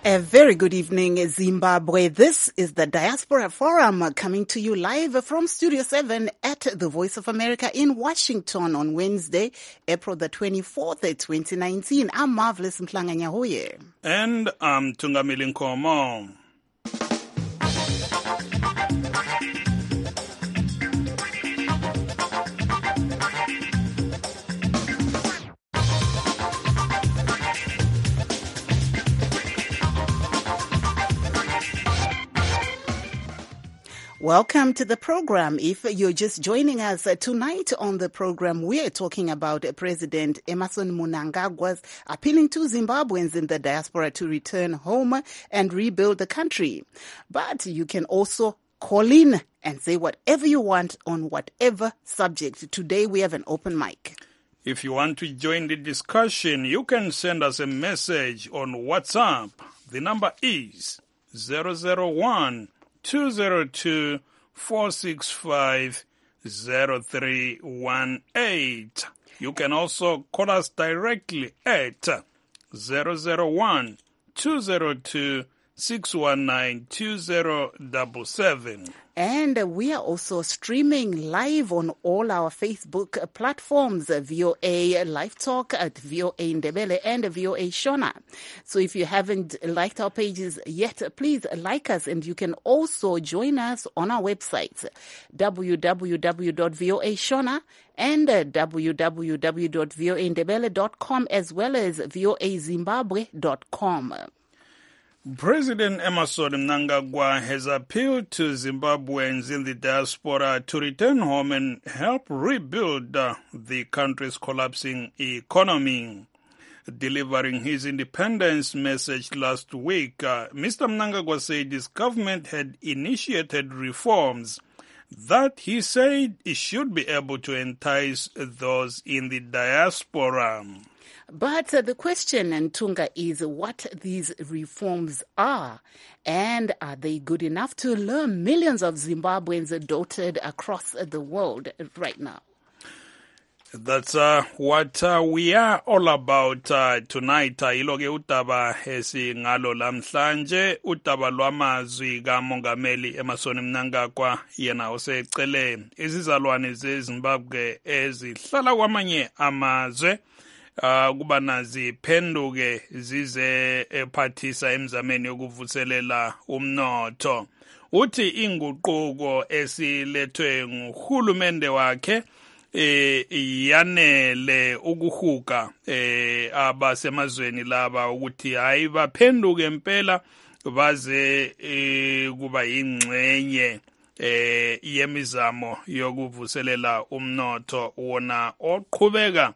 A very good evening, Zimbabwe. This is the Diaspora Forum coming to you live from Studio 7 at the Voice of America in Washington on Wednesday, April the 24th, 2019. I'm Marvelous Mhlanga-Nyahoye. And I'm Tungamili Nkomo. Welcome to the program. If you're just joining us tonight on the program, we're talking about President Emmerson Mnangagwa's appealing to Zimbabweans in the diaspora to return home and rebuild the country. But you can also call in and say whatever you want on whatever subject. Today we have an open mic. If you want to join the discussion, you can send us a message on WhatsApp. The number is 001-202-465-0318. You can also call us directly at 001-202-619-2077. And we are also streaming live on all our Facebook platforms, VOA Live Talk at VOA Ndebele and VOA Shona. So if you haven't liked our pages yet, please like us. And you can also join us on our websites, www.voashona and www.voandebele.com as well as voazimbabwe.com. President Emmerson Mnangagwa has appealed to Zimbabweans in the diaspora to return home and help rebuild the country's collapsing economy. Delivering his independence message last week, Mr. Mnangagwa said his government had initiated reforms that he said it should be able to entice those in the diaspora. But the question, Ntunga, is what these reforms are, and are they good enough to lure millions of Zimbabweans dotted across the world right now? That's what we are all about tonight. Iloke utaba esingalo lamhlanje, utaba lwamazwi kaMongameli Emmerson Mnangagwa yena osecele izizalwane zeZimbabwe ezihlala kwamanye amazwe kuba naziphenduke zize ephathisa emzameni yokuvuselela umnotho. Uthi inguquko esilethwe nguhulumende wakhe yanele ukuhuka abasemazweni laba ukuthi hayi baphenduke impela baze kuba yingxenye yemizamo yokuvuselela umnotho wona oqhubeka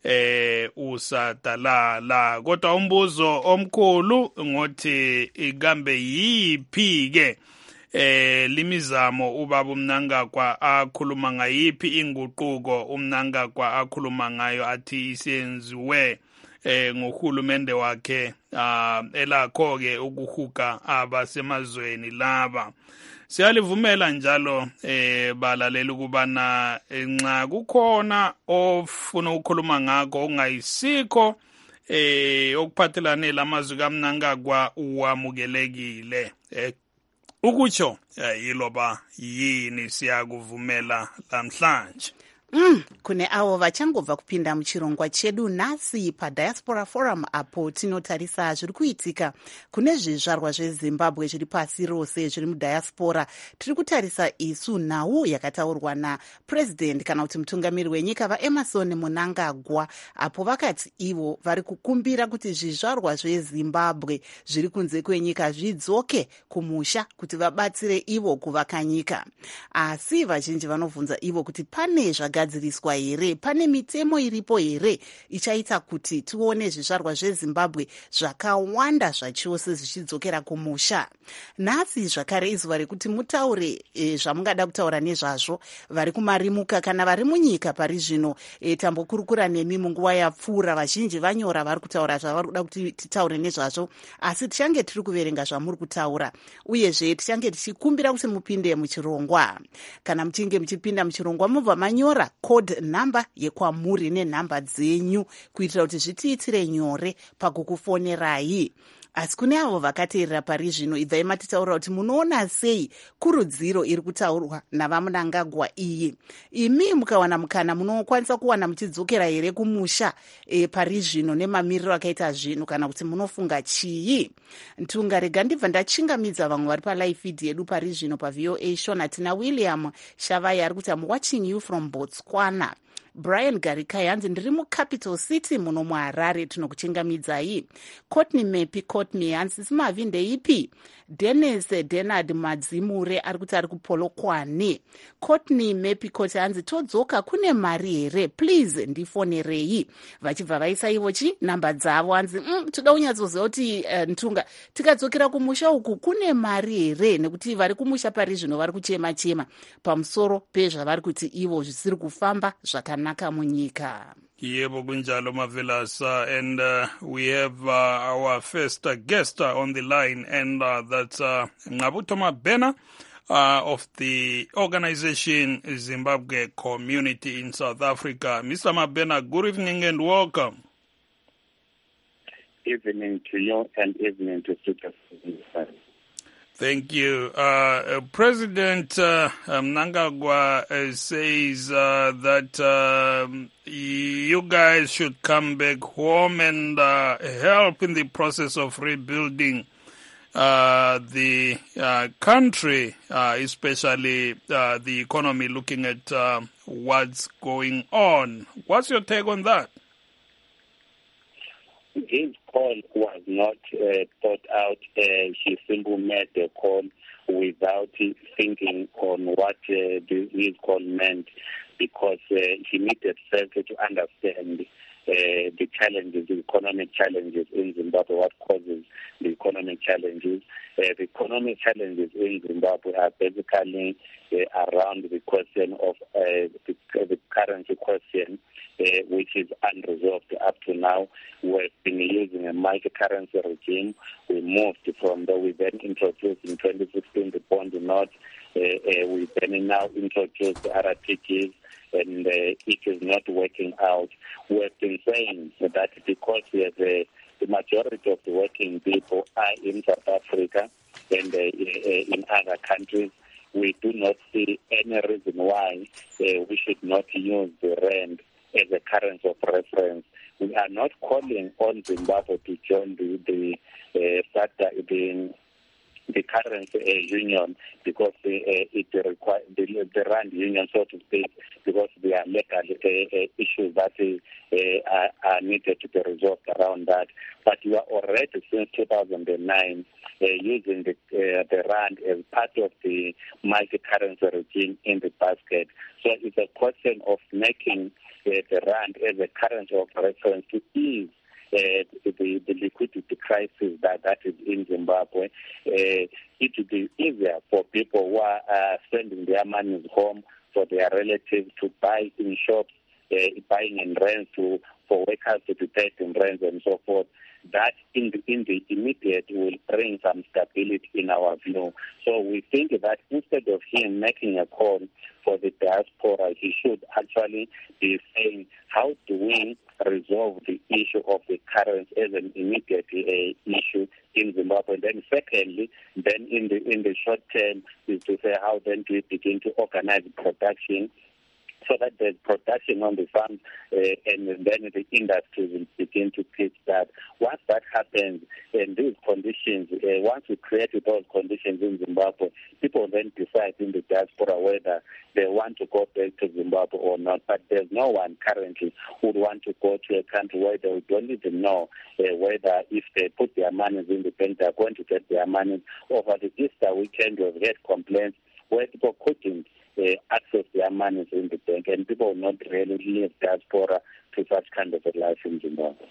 usadalala. Kodwa umbuzo omkhulu ngothi ikambe yiphi ke limizamo ubaba uMnangagwa akhuluma ngayiphi inguquko uMnangagwa akhuluma ngayo athi isenziwe ngohulumende wakhe elakho ke ukuhuka abasemazweni laba. Siyalivumela njalo balalela ukubana nxa kukhona ofuna ukukhuluma ngakho ongayisikho okuphathelane lamazwi kaMnangagwa uwamukelekile. Ukutsho yiloba yini siyakuvumela lamhlanje. Kune avo vachangobva kupinda muchirongwa chedu nhasi paDiaspora Forum apo tinotarisa zviri kuitika kune zvizvarwa zveZimbabwe zviri pasi rose zviri mudiaspora. Tiri kutarisa isu nhau yakataurwa naPresident kana kuti mutungamiri wenyika vaEmmerson Mnangagwa apo vakati ivo vari kukumbira kuti zvizvarwa zveZimbabwe zviri kunze kwenyika zvidzoke kumusha kuti vabatsire ivo kuvaka nyika. Asi vazhinji vanovhunza ivo kuti pane zvagadziriswa here, pane mitemo iripo here ichaita kuti tione zvizvarwa zveZimbabwe zvakawanda zvachose zvichidzokera kumusha. Nhasi zvakare izuva rekuti mutaure zvamungada kutaura nezvazvo vari kumarimuka kana vari munyika pari zvino. Tambokurukura nemi munguva yapfuura vazhinji vanyora vari kutaura zvavari kuda kuti titaure nezvazvo, asi tichange tiri kuverenga zvamuri kutaura uyezve tichange tichikumbira kuti mupinde muchirongwa. Kana muchinge muchipinda muchirongwa mubva manyora code number yekwamuri nenhamba dzenyu kuitira kuti zvitiitire nyore pakukufonerai. asi kune avo vakateerera pari zvino ibvai matitaura kuti munoona sei kurudziro iri kutaurwa navamunangagwa iyi. Imi mukawana mukana munokwanisa kuwana muchidzokera here kumusha pari zvino nemamiriro akaita zvinhu, kana kuti munofunga chii? Ntunga, rega ndibva ndachingamidza vamwe vari palive feed yedu pari zvino paVOA Shona. Tina William Shavai ari kuti I'm watching you from Botswana. Brian Garikai hanzi ndiri mucapital city muno muHarare, tinokuchingamidzai. Courtney Mepi Courtney hanzi simavi ndeipi? Dennis Denard Madzimure ari kuti ari kuPolokwane. Courtney Mepi Courtney hanzi todzoka kune mari here, please ndifonerei. Vachibva vaisa ivo namba dzavo hanzi toda kunyatsoziva kuti Ntunga, tikadzokera kumusha uku kune mari here, nekuti vari kumusha pari zvino vari kuchema chema pamusoro pezvavari kuti ivo zvisiri kufamba zvakanaka munyika. Yebo kunjalo Mavelasa, and we have our first guest on the line, and that's Ngqabuthwa Mabhena of the organization Zimbabwe Community in South Africa. Mr. Mabhena, good evening and welcome. Evening to you and evening to citizens. Thank you. President Mnangagwa says that you guys should come back home and help in the process of rebuilding the country, especially the economy, looking at what's going on. What's your take on that? His call was not thought out. He simply made the call without thinking on what his call meant, because he needed first to understand the challenges, the economic challenges in Zimbabwe, what causes the economic challenges. The economic challenges in Zimbabwe are basically around the question of the currency question, which is unresolved up to now. We've been using a multi-currency regime. We moved from there. We then introduced in 2016 the bond note. We then now introduced the RTGs, and it is not working out. We've been saying that because we have the majority of the working people are in South Africa and in other countries, we do not see any reason why we should not use the rand as a currency of reference. We are not calling on Zimbabwe to join the currency union because it requires the rand union, so to speak, because there are legal issues that are needed to be resolved around that. But we are already since 2009 using the rand as part of the multi-currency regime in the basket. So it's a question of making the rand as a currency of reference to ease the liquidity crisis that is in Zimbabwe. It would be easier for people who are sending their money home for their relatives to buy in shops, buying in rents for workers to be paid in rents and so forth. That in the immediate will bring some stability in our view. So we think that instead of him making a call for the diaspora, he should actually be saying, how do we resolve the issue of the currency as an immediate issue in Zimbabwe? And then secondly, then in the short term is to say, how then do we begin to organize production so that there's production on the farms and then the industry will begin to pitch that. Once that happens, in these conditions, once we create those conditions in Zimbabwe, people then decide in the diaspora whether they want to go back to Zimbabwe or not. But there's no one currently who would want to go to a country where they don't even know whether if they put their money in the bank, they're going to get their money. Over the Easter weekend, we've had complaints where people couldn't access their money in the bank, and people will not really leave diaspora to such kind of a life in Zimbabwe.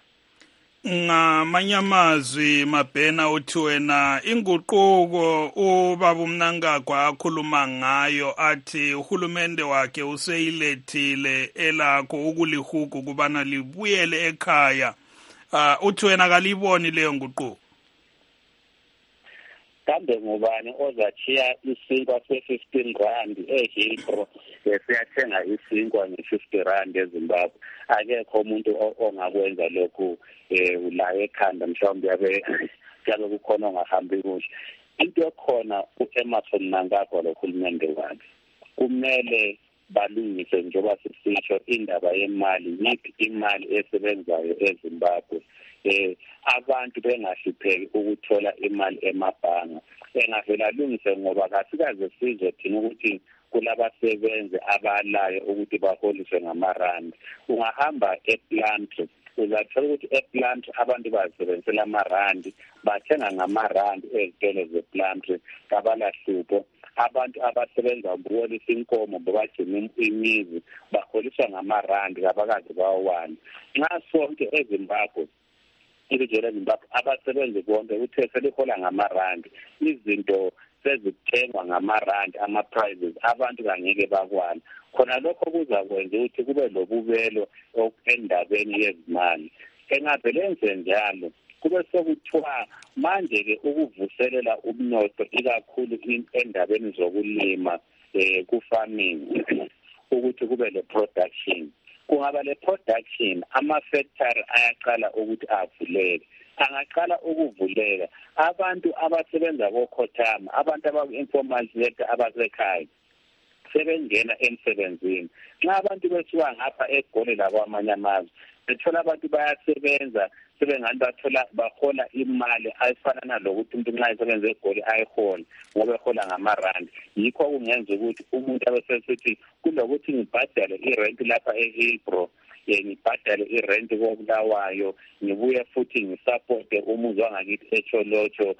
Manyamazwi Mabhena uthi wena inguquko ubaba uMnangagwa akhuluma ngayo athi uhulumende wakhe useyilethile elakho ukulihuku kubana libuyele ekhaya, uthi wena kaliboni leyo nguquko? Kambe ngubani ozachiya isinkwa se-15 rand eHillbrow siyathenga isinkwa nge-50 rand eZimbabwe? Akekho umuntu ongakwenza lokhu la ekhanda, mhlawumbe kuyabe kukhona ongahambi kuhle. Into ekhona u-Emmerson Mnangagwalohulumende wakhe kumele balungise njengoba sisisho indaba yemali, yiphi imali esebenzayo eZimbabwe. Abantu bengahlupheki ukuthola imali emabhanga. Engavela alungise ngoba kasikaze sizwe thina ukuthi kulabasebenzi abalayo ukuthi baholiswe ngamarandi. Ungahamba eplant uzathola ukuthi eplant abantu basebenzela amarandi, bathenga ngamarandi ezitolo zeplant, kabalahlupho. Abantu abasebenza ukuholisa inkomo bobagcina imizi baholiswa ngamarandi kabakazi bawani. Nxa sonke eZimbabwe ilizwe leZimbabwe abasebenzi bonke uthe selihola ngamarandi, izinto sezithengwa ngamarandi, ama-prices, abantu kangeke bakwala. Khona lokho kuzakwenza ukuthi kube lobubelo endabeni yezimali. Engavele enze njalo kube sekuthiwa manje-ke ukuvuselela umnotho ikakhulu endabeni zokulima ku-farming ukuthi kube le-production. Kungaba le-production, ama-factory ayaqala ukuthi avuleke. Angaqala ukuvuleka abantu abasebenza kokhothama, abantu abaku-informal sector abasekhaya sebengena emsebenzini. Nxa abantu besuka ngapha eGoli lakwamanye amazwe bethola abantu bayasebenza sebengani bahola imali ayifana nalokuthi umuntu nxa esebenza eGoli ayihola ngoba ehola ngamarandi. Yikho kungenza ukuthi umuntu abesesithi kulokuthi ngibhadale irent lapha eHillbrow, ngibhadale irent koBulawayo, ngibuye futhi ngisupport umuzi wangakithi eCholocho,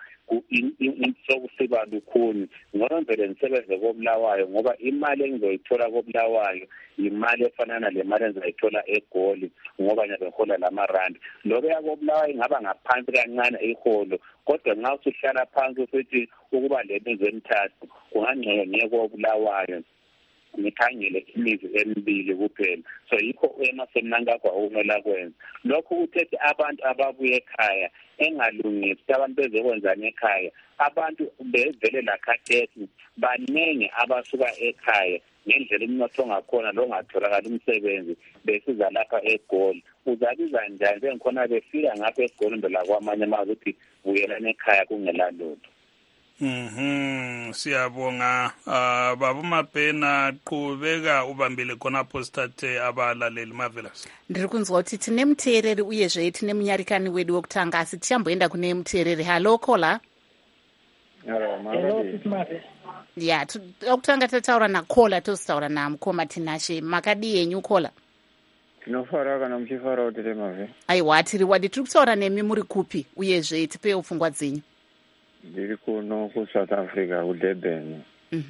sokusiba lukhuni ngoba nisebenze koBulawayo ngoba imali engizoyithola koBulawayo imali efanana le mali engizoyithola eGoli ngoba ngiyahola lamarandi. Lokho yakoBulawayo ingaba ngaphansi kancane iholo, kodwa nxa usuhlala phansi usithi ukuba le mizi emithathu kungangcono ngiye koBulawayo nikhangele imizi emibili kuphela. So yikho uEmmerson Mnangagwa okumele kwenza lokho, uthethe abantu ababuye ekhaya engalungisi abantu bezokwenzana ekhaya. Abantu bevele la khathesi baningi abasuka ekhaya ngendlela umnotho ongakhona lo ngatholakala umsebenzi besiza lapha eGoli. Uzabiza njani bengikhona befika ngapha eGoli ndela kwamanye amazwe ukuthi buyelana ekhaya kungela lutho. Siyabonga baba uMabhena, qhubeka ubambile khonapho sithathe abalaleli Marvelous. Ndiri kunzwa kuti tine muteereri uyezve tine munyarikani wedu wokutanga asi tichamboenda kune muteereri. Halo kola. Hello ya okutanga tataura nakola tositaura namukoma Tinashe. Makadi yenyu kola? Tinofara kana muchifara kuti remave. Aiwa tiri wadi tiri kutaura nemi muri kupi uyezve tipewo pfungwa dzenyu. Ndiri kuno kuSouth Africa kuDurban.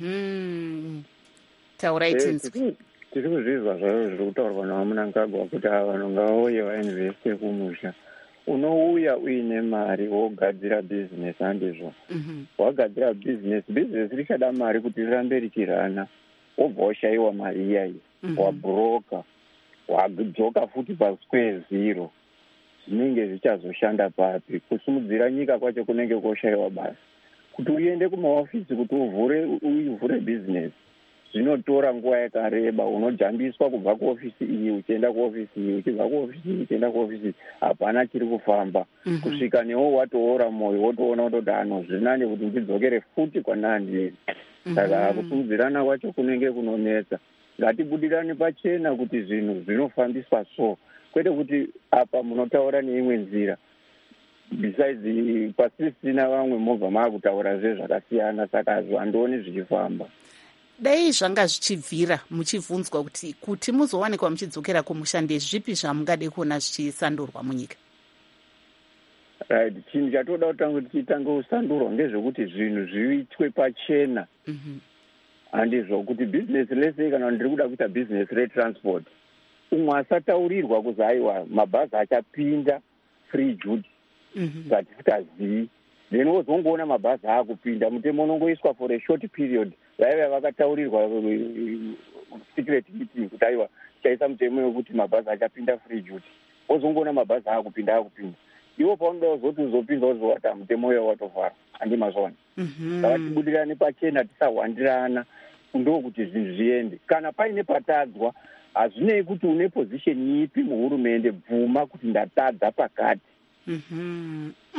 Taurai tinzwi. Tiri kuzvizwa zvayo zviri kutaurwa naMnangagwa kuti vanhu ngavauye vainveste kumusha. Unouya uine mari wogadzira business handizvo. Wagadzira business richada mari kuti rirambe richirana. Wobva washayiwa mari iyayi. Wabhuroka. Wadzoka futi pasquare zero. Zvinenge zvichazoshanda papi? Kusimudzira nyika kwacho kunenge koshayiwa basa. Kuti uende kumaofisi kuti uvhure business zvinotora nguva yakareba. Unojambiswa kubva kuofisi iyi uchienda kuofisi iyi, uchibva kuofisi iyi uchienda kuofisi. Hapana chiri kufamba. Kusvika newo watoora mwoyo wotoona kuti ano zvinane kuti ndidzokere futi kwanandiri. Saka kusimudzirana kwacho kunenge kunonetsa. Ngatibudirane pachena kuti zvinhu zvinofambiswa so, kwete kuti apa munotaura neimwe nzira. Besides pasisina vamwe mobva maakutaura zvakasiyana, saka handioni zvichifamba. Dai zvanga zvichibvira muchivhunzwa kuti muzowanikwa muchidzokera kumushande, zvipi zvamungade kuona zvichisandurwa munyika? Right, chinhu chatoda kutanga tichitange kusandurwa ngezvekuti zvinhu zviitwe pachena. Handizvo kuti business lese kana ndiri kuda kuita business retransport, umwe asataurirwa kuzi aiwa mabhazi achapinda free duty zvatisingazii, then wozongoona mabhazi aakupinda, mutemo unongoiswa for a short period. Vaiva vakataurirwa secret meeting kuti aiwa chaisa mutemo wekuti mabhazi achapinda free duty, wozongoona mabhazi aakupinda. Iwo paunoda kuzoti uzopinda wozowata mutemo uyo watovhara. Handimazvona. Saka tibudirane pachena, tisahwandirana, ndokuti zvinhu zviende. Kana paine patadzwa, hazvinei kuti une position ipi muhurumende, bvuma kuti ndatadza pakati.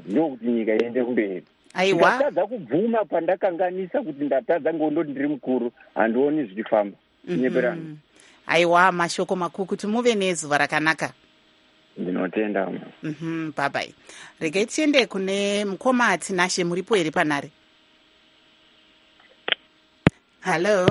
ndokuti nyika iende kumberi. Ndikatadza kubvuma pandakanganisa kuti ndatadza ngondoti ndiri mukuru handioni zvichifamba. Nyeberana. Aiwa, mashoko makuru kuti muve nezuva rakanaka. Ndinotenda. Bye bye. Regai tiende kune mukoma Tinashe, muripo here panhare? Hello.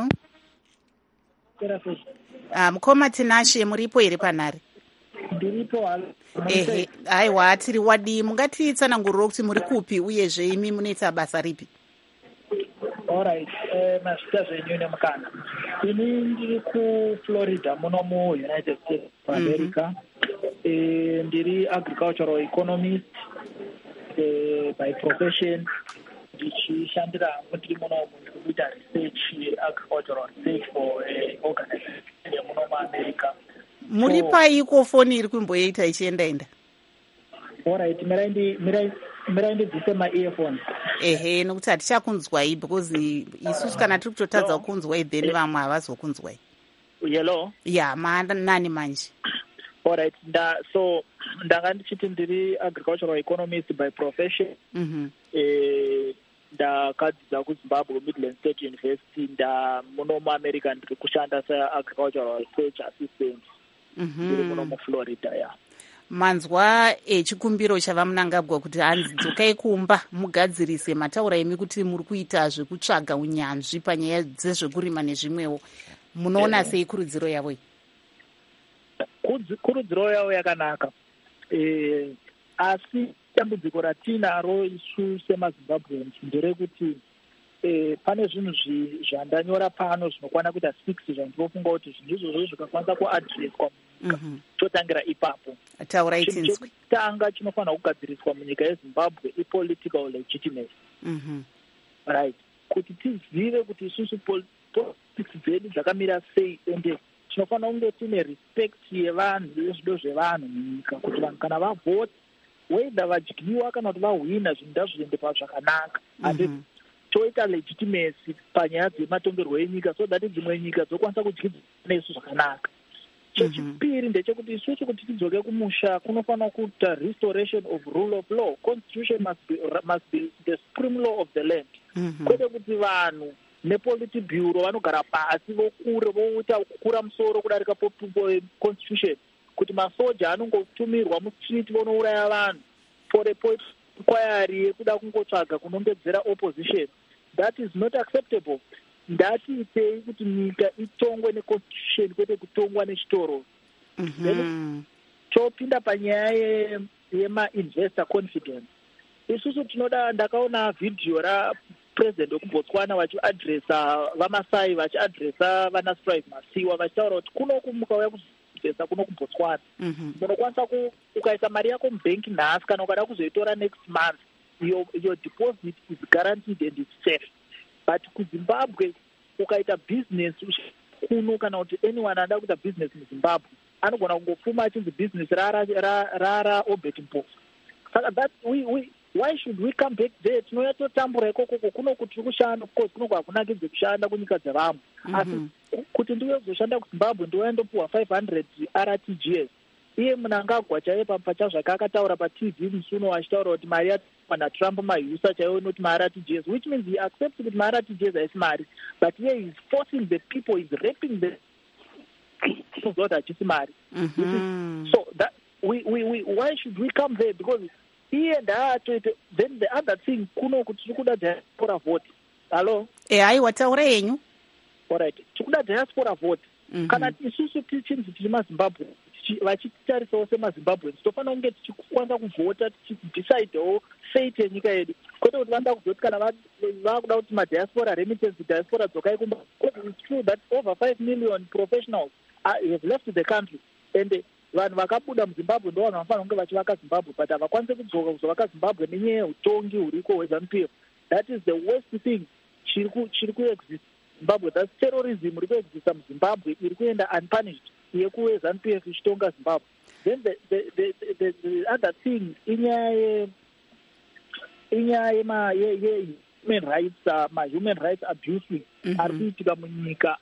Mukoma Tinashe, muripo here panhare? Ndiripo. Aiwa, tiri wadi, mungatitsanangurira kuti muri kupi uyezve imi munoita basa ripi? Alright, mazita zvenyu nemukana. Ini ndiri kuFlorida muno muUnited States of America. Ndiri agricultural economist by profession. Ndichishandira mundiri muno kuita research, agricultural research for organization muno muAmerica. Muri paiko foni iri kumboita ichienda? Alright, mirai ndibvise ma-earphones. Nokuti hatichakunzwai because isusu kana tiri kutotadza kukunzwai then vamwe havazokunzwai. Hello? Yeah, nani manje? Alright, so ndanga ndichiti ndiri agricultural economist by profession. Ndakadzidza kuZimbabwe Midland State University. Muno muAmerica ndiri kushanda seagricultural research assistant. Ndiri muno muFlorida, yeah. Manzwa chikumbiro chava Mnangagwa kuti hanzi dzokai kumba mugadzirise mataura emi kuti muri kuita zvekutsvaga unyanzvi panyaya dzezvekurima nezvimwewo. Munoona sei kurudziro yavo? Kurudziro yavo yakanaka. Asi dambudziko ratinaro isu semaZimbabweans nderekuti pane zvinhu zvandanyora pano zvinokwana kuita 6 zvandinofunga kuti zvinhu izvozvo zvikakwanisa kuadreswa munyika totangira ipapo. Chinhu chekutanga chinofanira kugadziriswa munyika yeZimbabwe ipolitical legitimacy. Right, kuti tizive kuti isusu politics dzedu dzakamira sei, ende tinofanira kunge tine respect yevanhu nezvido zvevanhu munyika, kuti vanhu kana vavhota whether vadyiwa kana kuti vahwina zvinhu ndazviendepa zvakanaka. Toita legitimacy panyaya dzematongerwo enyika so that dzimwe nyika dzokwanisa kudyidzana nesu zvakanaka. Chechipiri ndechekuti isusu kuti tidzoke kumusha kunofanira kuita restoration of rule of law. Constitution must be the supreme law of the land. Kwete kuti vanhu nepolity bureau vanogara pasi voita kukura musoro kudarika constitution, kuti masoja anongotumirwa mustreet vonouraya vanhu for a inquiry yekuda kungotsvaga kunongedzera opposition. That is not acceptable. Ndatiitei kuti nyika itongwe neconstitution kwete kutongwa nechitoro. Topinda panyaya yema-investor confidence. Isusu ndakaona video rapresident wekuBotswana vachiadresa vaMasai, vachiadresa vanaSprite Masiwa, vachitaura kuti kuno kumuka uya kuzivesa kuno kuBotswana unokwanisa ukaisa mari yako mubhenki nhasi kana ukada kuzoitora next month your deposit is guaranteed and it's safe. But kuZimbabwe ukaita business kuno kana kuti anyone ada kuita business muZimbabwe anogona kungopfuma achinzi business rara Albert Mpofu. Saka that why should we come back there? Tinoya totambura ikoko kuno kuti tiri kushanda, of course kuno kwakunakidze kushanda kunyika dzevamwe. Asi kuti ndiwe kuzoshanda kuZimbabwe ndiwaendopuwa 500 RTGS. Iye Mnangagwa chaiye pachazvake akataura paTV musuno achitaura kuti mari yatsvakwa Trump mahusa chaiwo inoti maRTGS, which means he accepts kuti maRTGS haisi mari, but here he is forcing the people, he is raping the people kuti hachisi mari. So that why should we come there? Because iye ndaatoite. Then the other thing kuno kuti tiri kuda diaspora vote. Hello? Aiwa, taura yenyu. Alright, tiri kuda diaspora vote. Kana isusu tichinzi tiri maZimbabwe vachititarisawo semaZimbabwe tofanira kunge tichikwanisa kuvhota tichidecidewo fate yenyika yedu, kwete kuti vanoda kuzoti kana vakuda kuti madiaspora remittance diaspora dzokai kumba. It's true that over 5 million professionals have left the country, and vanhu vakabuda muZimbabwe ndo vanhu vanofanira kunge vachivaka Zimbabwe, but havakwanisi kudzoka kuzovaka Zimbabwe nenyaya yeutongi huriko hweZANU-PF. That is the worst thing chiri kuexist Zimbabwe. That's terrorism iri kuexista muZimbabwe iri kuenda unpunished yekuZANU-PF ichitonga Zimbabwe. Then the other thing inyaya human rights, human rights abuses ari kuitika munyika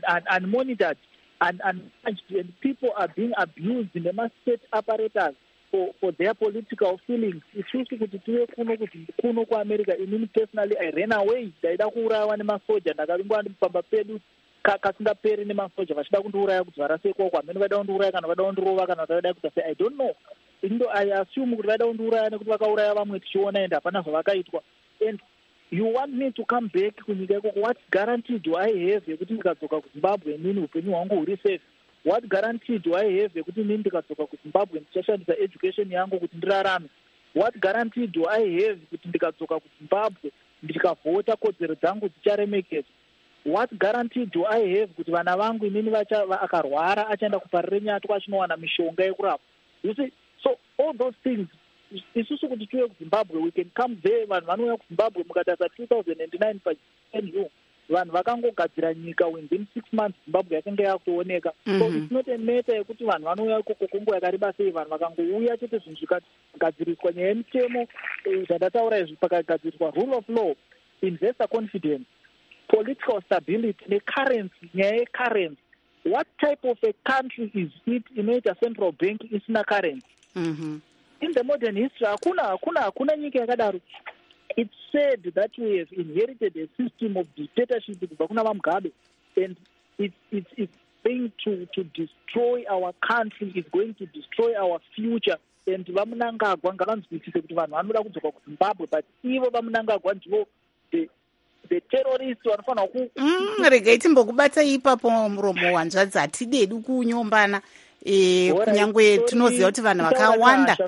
unmonitored and people are being abused in the state apparatus for their political feelings. Isusu kuti tive kuno kuAmerica, inini personally I ran away. Ndaida kuurayiwa nemasoja, ndakarungwa pamba pedu kasingaperi nemasoja vachida kundiuraya kuti varasekoko amene vaida kundiuraya kana vaida kundirova kana vaida kuita sei, I don't know. I assume kuti vaida kundiuraya nekuti vakauraya vamwe tichiona ende hapana zvavakaitwa. And you want me to come back kunyika ikoko? What guarantee do I have yekuti ndikadzoka kuZimbabwe inini upenyu hwangu huri safe? What guarantee do I have yekuti inini ndikadzoka kuZimbabwe ndichashandisa education yangu kuti ndirarame? What guarantee do I have kuti ndikadzoka kuZimbabwe ndikavhota kodzero dzangu dzicharemekedzwa? What guarantee do I have kuti vana vangu inini akarwara achaenda kuparire nyatwa achinowana mishonga yekurapa? You see, so all those things, isusu kuti tiwe kuZimbabwe, we can come there. Vanhu vanouya kuZimbabwe mukatarisa 2009 paNU, vanhu vakangogadzira nyika within 6 months Zimbabwe yakanga yakuoneka. So it's not a matter yekuti vanhu vanouya ikoko kwenguva yakareba sei. Vanhu vakangouya chete zvinhu zvikagadziriswa, nyaya yemitemo zvandataura izvi, pakagadziriswa rule of law, investor confidence, political stability necurrency, nyaya yecurrency. What type of a country is it inoita central bank isina currency? In the modern history hakuna nyika yakadaro. It's said that we have inherited a system of dictatorship kubva kuna vaMugabe, and it's going to destroy our country, it's going to destroy our future. And vaMunangagwa ngavanzwisise kuti vanhu vanoda kudzoka kuZimbabwe, but ivo vaMunangagwa ndivo the terrorists vanofanira ku regai timbokubata ipapo muromo wanzvadzi, hatidedu kunyombana. Kunyangwe tinoziva kuti vanhu vakawanda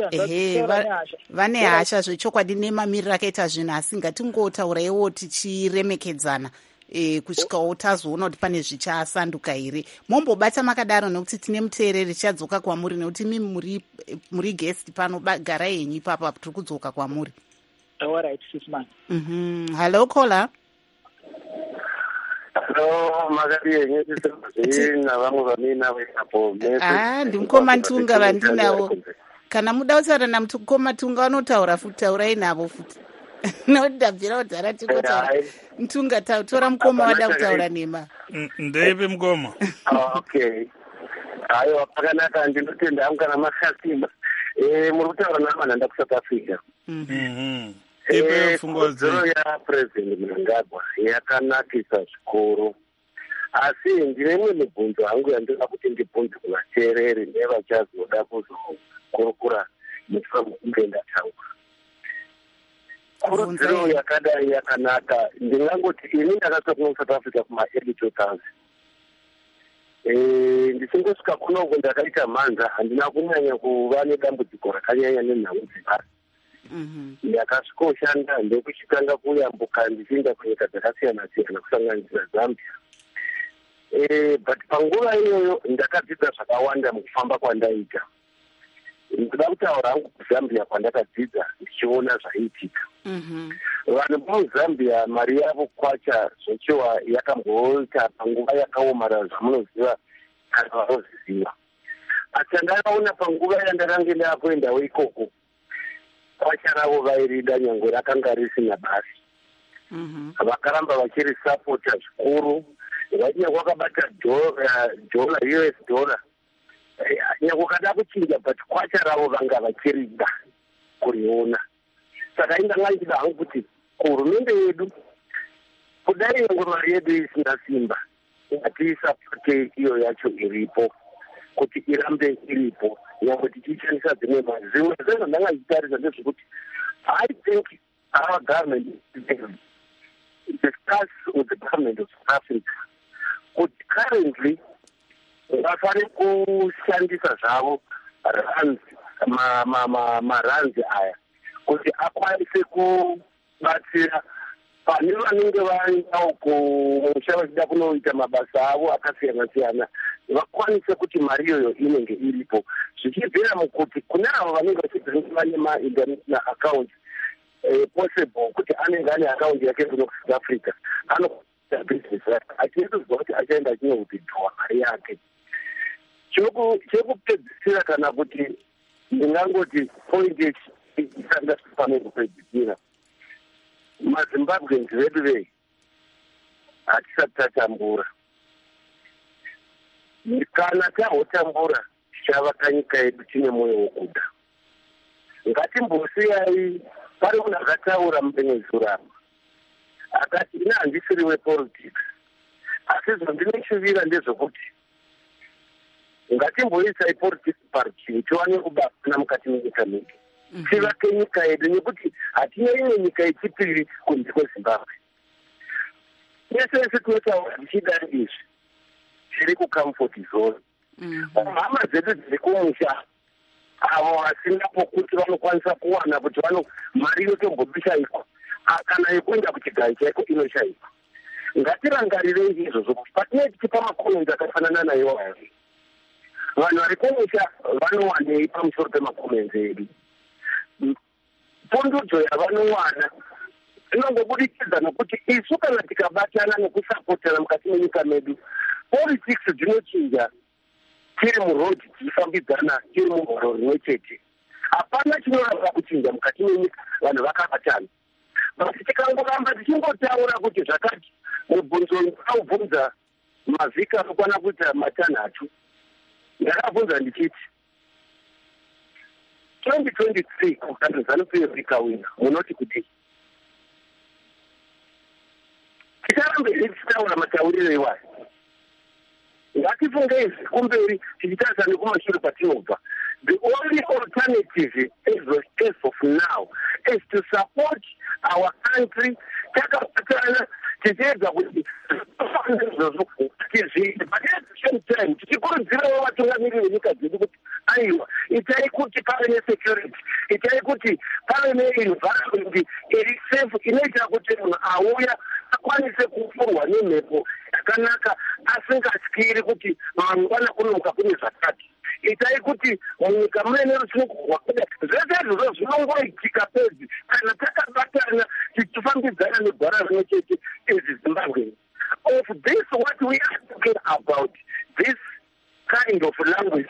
vane hasha zvechokwadi nemamiriro akaita zvinhu, asi ngatingotauraiwo tichiremekedzana kusvikawo tazoona kuti pane zvichasanduka here. Mombobata makadaro nekuti tine muteereri chadzoka kwamuri, nekuti mimi muri guest pano, garai henyu ipapa tiri kudzoka kwamuri. Alright, Sisman. Hello, caller. Hello, makadii na vamwe vamina veapo. Ndimukoma Ntunga vandinavo. Kana muda kutaura namukoma Ntunga vanotaura futi, taurai navo futi. Nokuti ndabvira kudhara tikotaura. Ntunga tora mukoma wada kutaura nema. Ndeipi mukoma? Okay. Aiwa, pakanaka, ndinotenda hangu kana makasimba. Muri kutaura namanhanda kuSouth Africa. Kodzero yaPresident Mnangagwa yakanakisa zvikuru, asi ndine imwe mibvunzo hangu yandoda kuti ndibvunze kuvateereri nevachazoda kuzokurukura mushure mekunge ndataura. Kodzero yakadai yakanaka, ndingangoti ini ndakasvika kuno South Africa kuma-early 2000. Ndicingosvika kunoko ndakaita mhanza, handina kunyanya kuva nedambudziko rakanyanya nenhau dzebasa. Ndakasvikoshanda ndokuchitanga kuyambuka ndichienda kunyika dzakasiyana-siyana kusanganisira Zambia. But panguva iyoyo ndakadzidza zvakawanda mukufamba kwandaita. Ndoda kutaura hangu kuZambia kwandakadzidza ndichiona zvaiitika. Vanhu muZambia mari yavo kwacha zvochiwa yakamboita panguva yakaomarara zvamunoziva kana vanozviziva. Asi ndakaona panguva yandakange ndakuendawo ikoko, kwacha ravo vairida nyangwe rakanga risina basi. Vakaramba vachirisapota zvikuru, vainya kwakabata dola US dollar. Nyangwe kada kuchinja, but kwacha ravo vanga vachirida kuriona. Saka indanga ndichida hangu kuti hurumende yedu, kudai nyangwe mari yedu isina simba, ngatiisapote iyo yacho iripo, kuti irambe iripo, nyangwe tichishandisa dzimwe mari. Zvimwe zvezvo ndanga ndichitarisa ndezvekuti I think our government discuss with the government of South Africa kuti currently vafanire kushandisa zvavo rands, marands aya kuti akwanise kubatsira pane vanenge vaendawo kumusha vachida kunoita mabasa avo akasiyana-siyana, vakwanise kuti mari iyoyo inenge iripo, zvichibvira mukuti kune avo vanenge vachibva vane ma-international account possible kuti anenge ane account yake kuno kuSouth Africa, anoita business yake achizwa kuti achaenda achinowithdraw mari yake. Chekupedzisira kana kuti ndingangoti point isanga sifanire kupedzisira, maZimbabweans vedu vei hatisati tatambura. Kana tahotambura tichava kanyika yedu tine mwoyo wokuda. ngatimbosiyai. Pane munhu akataura mudenezurama akati ina handisiri wepolitics, asi zvandinoshuvira ndezvokuti ngatimboisai politics parutivi tiwane kubatana mukati menyika medu, tivake nyika yedu, nekuti hatina imwe nyika yechipiri kunze kwezimbabwe. Nese tinotaura tichida izvi zviri kucomfort zone. Hama dzedu dziri kumusha avo vasina pokuti vanokwanisa kuwana kuti mari inotombobishaikwa kana yekuenda kuchigayi chaiko inoshayikwa. Ngatirangarirei izvozvo kuti patinenge tichipa makomenzi akafanana nayo aya, vanhu vari kumusha vanowanei pamusoro pemakomenzi edu. Pundudzo yavanowana inongobudikidza nokuti isu kana tikabatana nekusapotana mukati menyika medu, politics dzinochinja tiri murodhi tichifambidzana tiri muhoro rimwe chete. Hapana chinoramba kuchinja mukati menyika vanhu vakabatana. Basi tikangoramba tichingotaura kuti zvakati, mubvunzo ndakabvunza mavhiki anokwana kuita matanhatu, ndakabvunza ndichiti 2023 kuganda ZANU-PF ikawina munoti kuti ticharambe tichitaura matauriro iwayo. Ngatifungei kumberi tichitarisa nekumashure kwatinobva. The only alternative as of now is to support our country. Takabatana tichiedza kuti but at the same time tichikurudzirawo vatungamiriri venyika dzedu kuti aiwa, itai kuti pave nesecurity, itai kuti pave neenvironment iri safe inoita kuti munhu auya akwanise kufurwa nemhepo yakanaka asingatyiri kuti mangwana kunomuka kune zvakati. Itai kuti munyika mune nerusungu rwakada. Zvese izvozvo zvinongoitika pedzi kana takabatana tichifambidzana negwara rimwe chete ezimbabwe. Of this what we are talking about, this kind of language,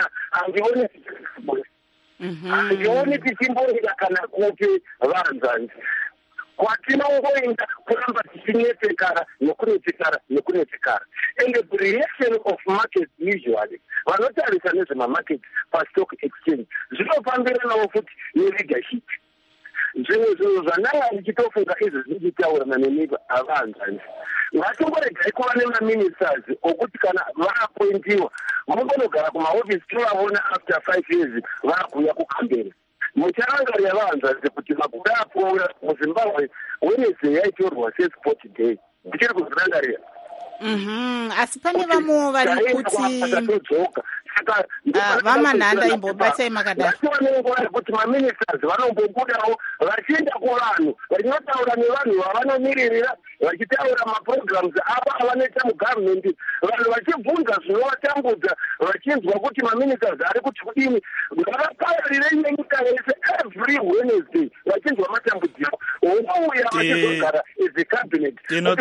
handioni tichimbonga kana kuti vanzanzi kwatinongoenda kuramba tichinetsekara nekunetekara. And the reaction of markets usually vanotarisa nezvemamarket pastock exchange zvinofambiranawo futi neleadership. Zvimwe zvinhu zvandanga ndichitofunga izvi zvichitaurana nemiva avanzanzi, ngatimboregai kuva nemaministers okuti kana vaapointiwa munogara kumahofisi tivavona after 5 years vaakuuya kukambera. Mucharangarira vanzanzi kuti makore apfuura muzimbabwe Wednesday yaitorwa sesport day. Ndichiri kuzvirangarira. Asi pane vamwe vari kuti vamanhanda imbobatai makadaro. Vanongoona kuti maministers vanombobudawo vachienda kuvanhu vachinotaura nevanhu vavanomiririra, vachitaura maprograms avo avanoita mugovernment, vanhu vachibvunza zvinovatambudza, vachinzwa kuti maministers ari kuti kudini. Ngavaparirei nenyika yese every Wednesday vachinzwa matambudziko. Unouya vachizogara as a cabinet.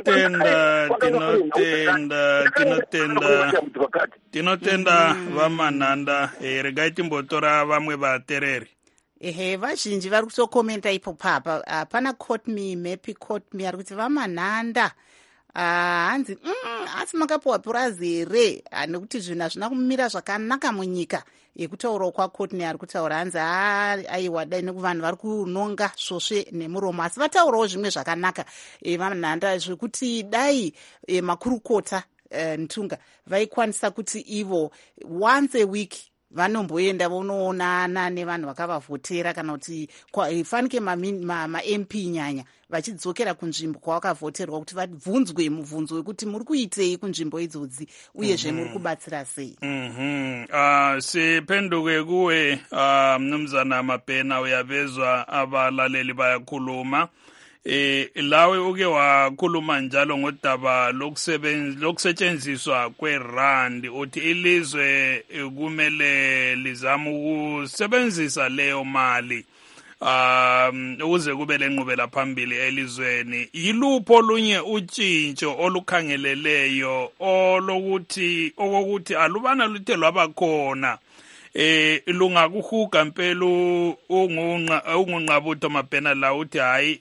Tinotenda vamanhanda. Regai timbotora vamwe vatereri. Vazhinji vari kutokomenta ipo papa. Pana mepi Courtme ari kuti vamanhanda hanzi asi makapuwa purazi here, nekuti zvinhu hazvina kumira zvakanaka munyika. Yekutaurawo kwaCourtme ari kutaura hanzi aiwa dai nekuvanhu vari kunonga svosve nemuromo, asi vataurawo zvimwe zvakanaka vamanhanda zvekuti dai makurukota ntunga vaikwanisa kuti ivo once a week vanomboenda vonoonana nevanhu vakavavhotera, kana kuti fanike ma-MP nyanya vachidzokera kunzvimbo kwavakavhoterwa kuti vabvunzwe mubvunzo wekuti muri kuitei kunzvimbo idzodzi uyezve muri kubatsira sei. Siphenduke kuwe mnumzana Mabhena, uyavezwa abalaleli bayakhuluma. Lawe uke wakhuluma njalo ngodaba lokusetshenziswa kwerandi, uthi ilizwe kumele lizame ukusebenzisa leyo mali ukuze kube lenqubela phambili elizweni. Yilupho olunye utshintsho olukhangeleleyo okokuthi alubana luthe lwabakhona lungakuhuga mpela ungunqabutho Mabhena la uthi hayi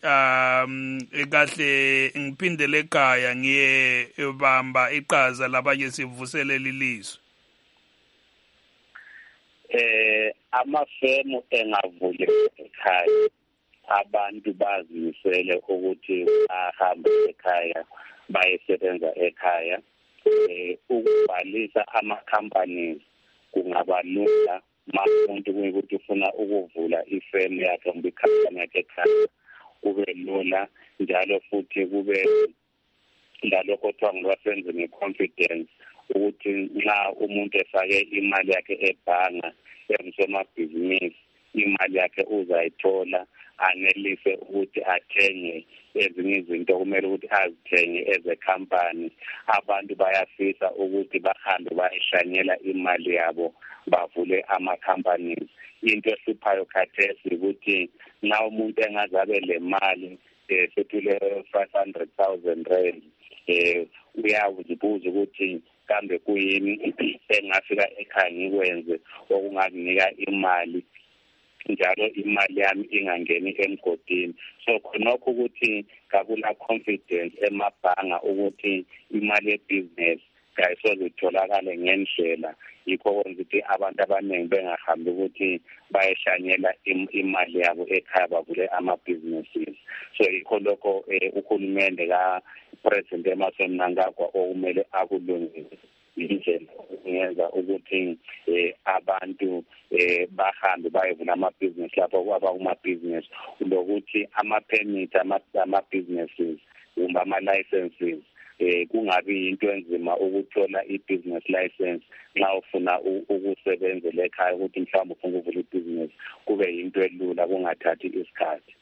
kahle ngiphindele ekhaya ngiye bamba iqhaza labanye sivuselela ilizwe? amafemu engavule ekhaya abantu bazimisele ukuthi ahambe ekhaya bayesebenza ekhaya. Ukubhalisa ama-companies kungaba lula uma umuntu kuyikuthi ufuna ukuvula ifemu yakhe kumbe ikhampani yakhe ekhaya, kube lula njalo futhi kube lalokho kuthiwa ngibasenze nge-confidence ukuthi nxa umuntu efake imali yakhe ebhanga emsomabhizinisi imali yakhe uzayithola, anelise ukuthi athenge ezinye izinto kumele ukuthi azithenge as a company. Abantu bayafisa ukuthi bahambe bayishanyela imali yabo bavule ama-companies. Into ehluphayo khathesi ukuthi nxa umuntu engazabe le mali sethule 500,000 rand, uyazibuza ukuthi kambe kuyini engafika ekhaya ngikwenze okungakunika imali njalo imali yami ingangeni emgodini. So khonokho ukuthi kakula confidence emabhanga ukuthi imali yebusiness kayisoze itholakale ngendlela, yikho kwenza ukuthi abantu abaningi bengahambi ukuthi bayeshanyela imali yabo ekhaya bavule ama-businesses. So yikho lokho uhulumende ka-President Emmerson Mnangagwa okumele akulungise indlela ukungenza ukuthi abantu bahambe bayevula amabhizinisi lapho kwaba kumabhizinisi, lokuthi ama-permit ama-businesses kumbe ama-licenses kungabi into enzima ukuthola i-business license nxa ufuna ukusebenzela ekhaya, ukuthi mhlawumbe ufuna ukuvula ibhizinisi kube yinto elula kungathathi isikhathi.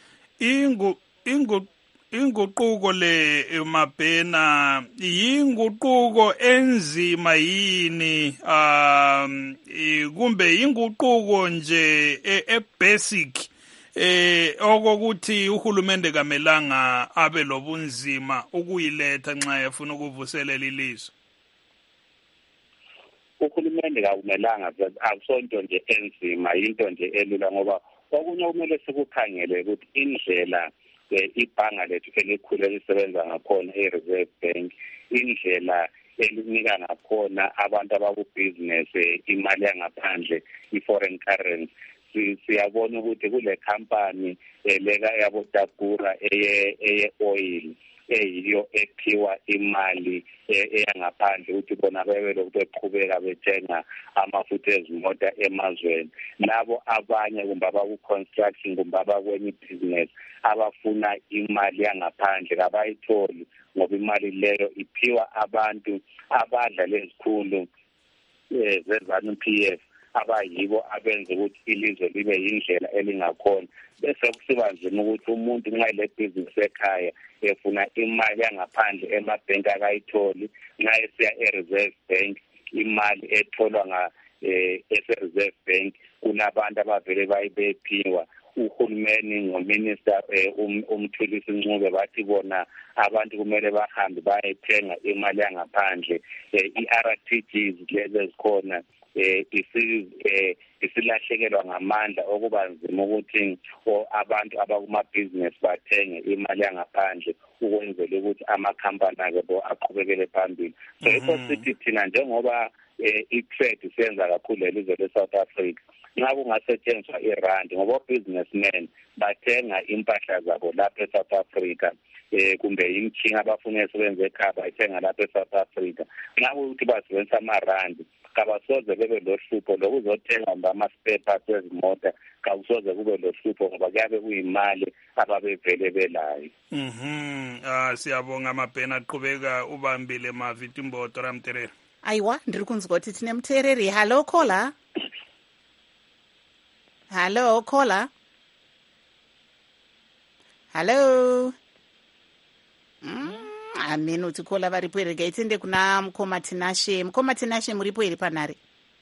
Inguquko le Mabhena yinguquko enzima yini kumbe inguquko nje basic okokuthi uhulumende kamelanga abe lobunzima ukuyiletha nxa efuna ukuvuselela ilizwe? Uhulumende kakumelanga akusonto nje enzima, yinto nje elula, ngoba okunye kumele sikukhangele ukuthi indlela ibhanga lethu elikhulu elisebenza ngakhona i-Reserve Bank, indlela elinika ngakhona abantu abakubhizinesi imali yangaphandle, i-foreign currency. Siyabona ukuthi kule khampani leka yabotapura eye-oil eyiyo ephiwa imali eyangaphandle ukuthi bona bebe lokhu beqhubeka bethenga amafutha ezimota emazweni. Labo abanye kumbe abaku-construction kumbe abakwenye ibhizinesi abafuna imali yangaphandle kabayitholi, ngoba imali leyo iphiwa abantu abadla lezikhulu ze-ZANU-PF abayibo abenza ukuthi ilizwe libe yindlela elingakhona. Bese kusiba nzima ukuthi umuntu nxa le bhizinesi ekhaya efuna imali yangaphandle emabhenki akayitholi, nxa esiya e-Reserve Bank imali etholwa ese-Reserve Bank kunabantu abavele bayibephiwa. Uhulumeni ngominister umthulisi Ncube bathi bona abantu kumele bahambe bayethenga imali yangaphandle. I-RTGs lezi ezikhona isilahlekelwa ngamandla okuba nzima ukuthi abantu abakumabhizinesi bathenge imali yangaphandle ukwenzela ukuthi amakhampani abo aqhubekele phambili. So yikho sithi thina njengoba i-trade isenza kakhulu elizwe le-South Africa, nxa kungasetshenziswa irandi, ngoba o-businessmen bathenga impahla zabo lapha e-South Africa, kumbe imtshini abafuna isebenze ekhaya bayithenga lapha e-South Africa. Nxa ukuthi basebenzisa amarandi kabasoze bebe lohlupho lokuzothenga ama-spare parts ezimota, kakusoze kube lohlupho ngoba kuyabe kuyimali ababevele belayo. Siyabonga Mabhena, aqhubeka ubambile Maviti Mboto Ramterere. Aiwa, ndiri kunzwa kuti tine muteereri. Hello caller. Hello caller. Hello. Ameni kuti kola varipo here. Gaitende kuna Mukoma Tinashe. Mukoma Tinashe muripo here panhare?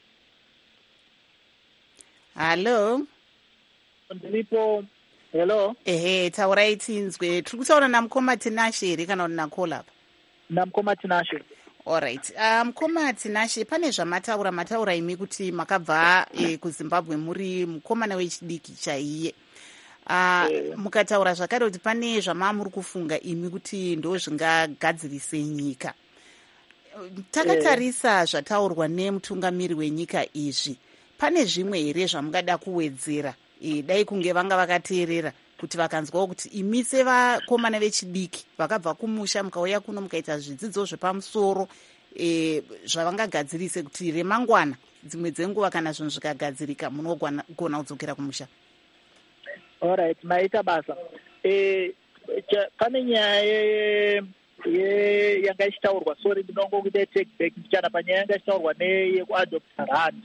Hello. Ndiripo. Hello. Taurai tinzwe. Tiri kutaura naMukoma Tinashe here kana kuti nakola apa? naMukoma Tinashe. Alright. Mukoma Tinashe, pane mataura imi kuti makabva kuZimbabwe muri mukomana wechidiki chaiye. Mukataura zvakare kuti pane zvamamuri kufunga imi kuti ndo zvingagadzirise nyika. Takatarisa zvataurwa nemutungamiri wenyika izvi. pane zvimwe here zvamungada kuwedzera dai kunge vanga vakateerera kuti vakanzwawo kuti imi sevakomana vechidiki vakabva kumusha mukauya kuno mukaita zvidzidzo zvepamusoro zvavangagadzirise kuti remangwana dzimwe dzenguva kana zvinhu zvikagadzirika munogona kudzokera kumusha? Alright, maita basa. Pane nyaya yanga ichitaurwa, sorry ndinongokuita take back ndichana panyaya yanga ichitaurwa neyekuadopta rand.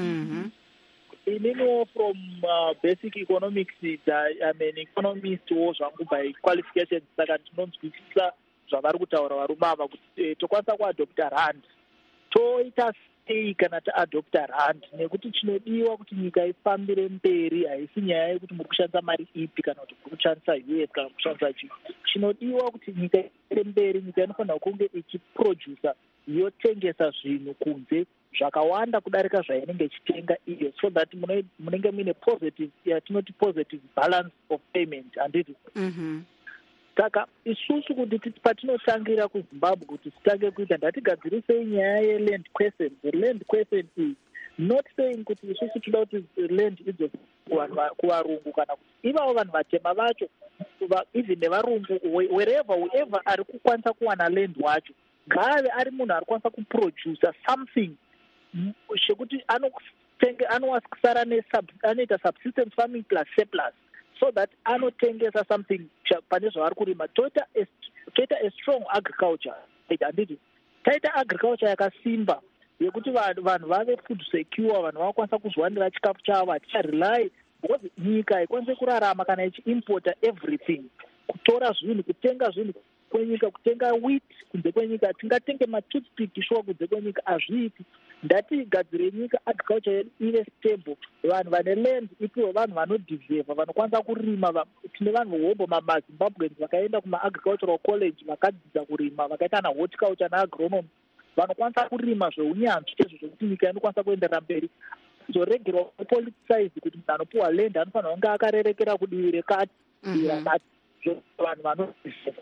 Inini from basic economics, economist-wo zvangu by qualifications, saka ndinonzwisisa zvavari kutaura varumava kuti tokwanisa kuadopta rand. Toita sei kana taadopta rand? Nekuti chinodiwa kuti nyika ifambire mberi haisi nyaya yekuti muri kushandisa mari ipi kana kuti muri kushandisa US kana kushandisa chii. Chinodiwa kuti nyika ifambire mberi, nyika inofanira kunge ichiprodusa, yotengesa zvinhu kunze zvakawanda kudarika zvainenge ichitenga iyo, so that munenge muine positive, yatinoti positive balance of payment, handiti? Saka isusu kuti patinotangira kuZimbabwe kuti titange kuita ndatigadzirisei nyaya yeland question. The land question is not saying kuti isusu toda kuti land idzo kuvarungu kana kuti ivavo vanhu vatema vacho, even nevarungu, whoever ari kukwanisa kuwana land wacho ngaave ari munhu ari kwanisa kuproducer something zvekuti anowasara anoita subsistence farming plus surplus, so that anotengesa something pane zvavari kurima. Toita a strong agriculture, handiti? Taita agriculture yakasimba yekuti vanhu vave food secure, vanhu vakwanisa kuzwanira chikafu chavo, haticharely because nyika haikwanisi kurarama kana ichiimporta everything, kutora zvinhu, kutenga zvinhu kwenyika, kutenga wheat kunze kwenyika, tingatenge matoothpick shuwa kunze kwenyika, hazviiti. Ndatigadzire nyika agriculture yedu ive stable, vanhu vane land ipiwe vanhu vanodeserva, vanokwanisa kurima. Tine vanhu vohombo maZimbabweans vakaenda kuma-agricultural college vakadzidza kurima, vakaita na horticulture na-agronomy, vanokwanisa kurima zveunyanzvi izvo zvokuti nyika inokwanisa kuenderera mberi. Zoregerwa politicized kuti munhu anopiwa land anofanira kunge akarerekera kudivi rekati rakati, vanhu vanodeserva.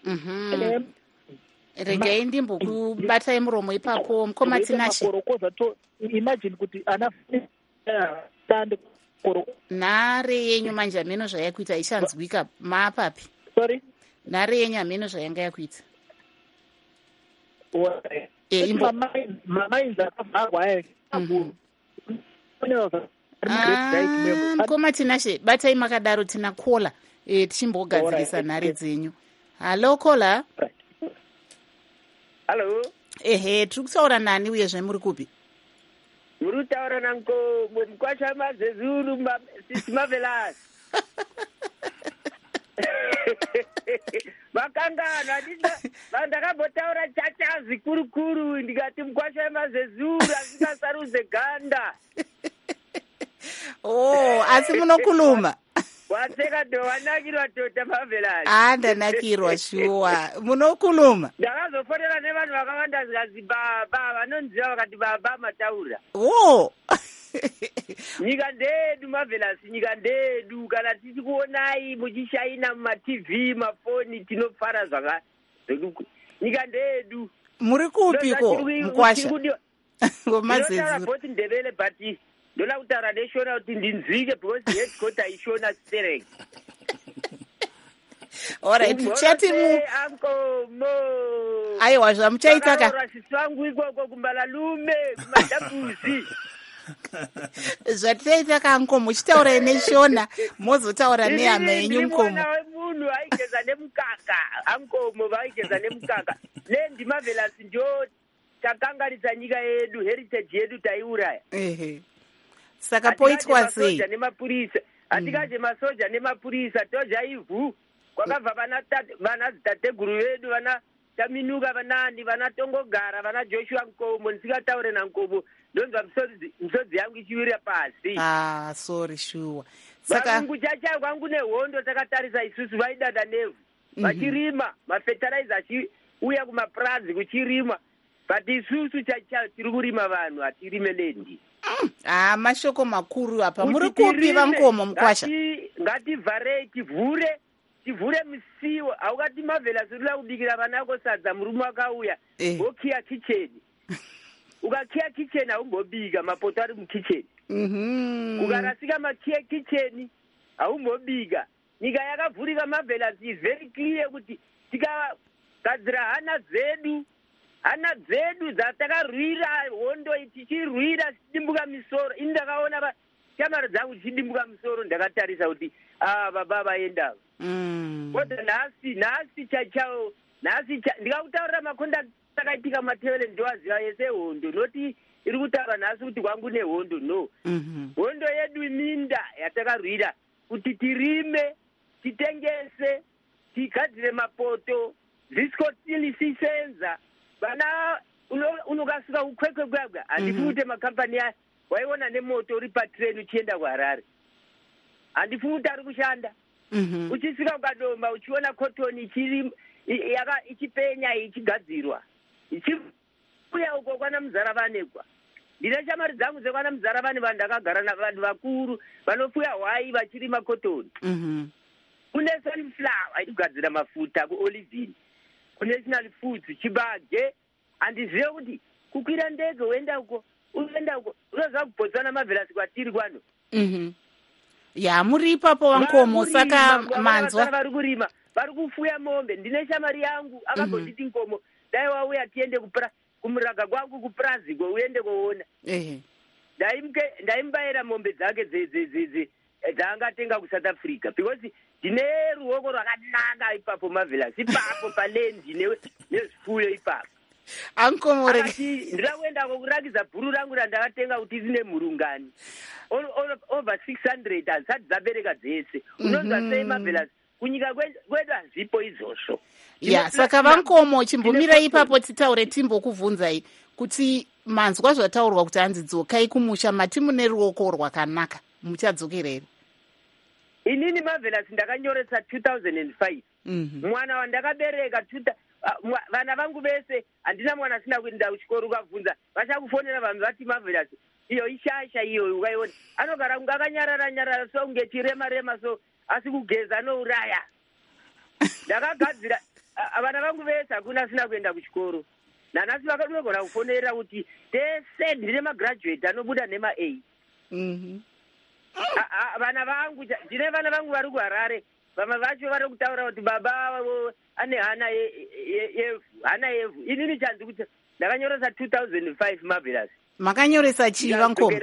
Regai ndimbokubatai muromo ipapo, mukoma Tinashe. Imagine kuti ana nhare yenyu manje ameno zvayakuita ichanzwika maapapi? Sorry? Nhare yenyu ameno zvayanga yakuita? Mamainzi akavharwa mukoma Tinashe, batai makadaro, tina kola tichimbogadzirisa nhare dzenyu. Halo kola. Halo. Tiri kutaura nani uyezve muri kupi? Muri kutaura nanko Mukwasha Mazezuru Sisi Marvelous. Makangana ndakabotaura chachazi kurukuru ndikati Mukwasha Mazezuru asikasaruze ganda. Asi munokuluma. Watseka ndo wanakirwa tota Marvelous. Ndanakirwa shuwa. Munokuluma. Ndakazofonera nevanhu vakawanda zikazi baba vanonziva vakati baba mataura. Nyika ndedu Marvelous, nyika ndedu. Kana tichikuonai muchishaina mumatv, mafoni, tinofara zvaka. Nyika ndedu. Muri kupiko Mukwasha? Ndinotaura bhoti Ndebele but ndoda kutaura neshona kuti ndinzwike because headquarter ishona Sterek. Alright, chati Uncle Mo. Aiwa zvamuchaitaka. Rasisi wangu ikoko kumbalalume kumadhabuzi. Zvatichaitaka Uncle muchitaura neshona mozotaura nehama yenyu Mkomo. Mwana wemunhu aigeza nemukaka. Uncle Mo vaigeza nemukaka. Lendi Marvelous ndio takangaridza nyika yedu, heritage yedu taiuraya. Saka poitwa sei? Hatikaje masoja nemapurisa toja ivhu kwakabva vana dzitateguru vedu, vana Taminuka, vanani, vana Tongogara, vana Joshua Nkomo. Ndisingataure naNkomo ndonzwa misodzi yangu ichiwira pasi. Sorry shuwa. Saka kuchacha kwangu nehondo takatarisa isusu vaidada nevhu vachirima mafertilizer achiuya kumapurazi kuchirima, but isusu chacha tiri kurima vanhu hatirime lendi. Mashoko makuru apa. Muri kupi vaMkomo Mukwasha? Ngativharei, tivhure musiwo. Haukati Marvelous urikuda kudikira vana vako sadza, murume akauya wokiya kicheni. ukakiya kitchen haumbobika mapoto ari mukitchen. Ukarasika makiya kitchen haumbobika. Nyika yakavhurika marvelous is very clear kuti tikagadzira hana dzedu dzatakarwira hondo tichirwira tichidimbuka misoro. Ini ndakaona shamwari dzangu tichidimbuka misoro ndakatarisa kuti baba vaenda. Kodwa nhasi chachao ndikakutaurira makonda takaitika matevele ndowaziva yese hondo noti iri kutaura nhasi kuti kwangu nehondo no. Hondo yedu minda yatakarwira kuti tirime, titengese, tigadzire mapoto, zvisikotilisenza vana unokasuka kukwekwe kwabwa handifungi kuti makampani aya waiona nemoto uri patrain uchienda kuHarare handifungi kuti ari kushanda. Uchisvika ukadomba uchiona cotton ichipenya ichigadzirwa ichiuya uko kwana Muzaravane. Ndine shamwari dzangu dzekwana Muzaravane vanhu ndakagara navanhu vakuru vanofuya hwai vachirima cotton. Kune sunflower ichigadzira mafuta kuolivini, kunational foods chibage. Handizive kuti kukwira ndege uenda uko unoziva kupotsana marvelous kwatiri kwano. Ya muri ipapo Vankomo saka manzwa vari kurima vari kufuya mombe. Ndine shamwari yangu akambonditi Nkomo dai wauya tiende kumuraga kwangu kupraziko uende koona. Ndaimubayira mombe dzake dzaangatenga kuSouth Africa because ndine ruoko rwakanaka ipapo marvelous ipapo palendi nezvifuyo ipapo. Ankomore ndirakuendako kurakidza bhuru rangu randakatenga kuti rine mhurungani over 600 hazisati dzabereka dzese. Unonzwa sei marvelous kunyika kwedu hazvipo izvozvo. Saka Vankomo chimbomira ipapo titaure timbokubvunzai kuti manzwa zvataurwa kuti hanzi dzokai kumusha mati mune ruoko rwakanaka muchadzokera here? Inini marvelous ndakanyoresa 2005 mwana wandakabereka vana vangu vese handina mwana asina kuenda kuchikoro. Ukabvunza vachakufonera vanhu vati marvelous iyo ishasha iyo ukaiona anogara kunge akanyarara so kunge chirema so asi kugeza anouraya. Ndakagadzira vana vangu vese hakuna asina kuenda kuchikoro. Nanhasi vakadogona kufonera kuti tese ndine magraduate anobuda nema-A. Vana vangu ndine vana vangu vari kuHarare. Vamwe vacho vari kutaura kuti baba ane hana yevhu. Inini chanzi kuti ndakanyoresa 2005 marvelous. Makanyoresa chii Vankomo?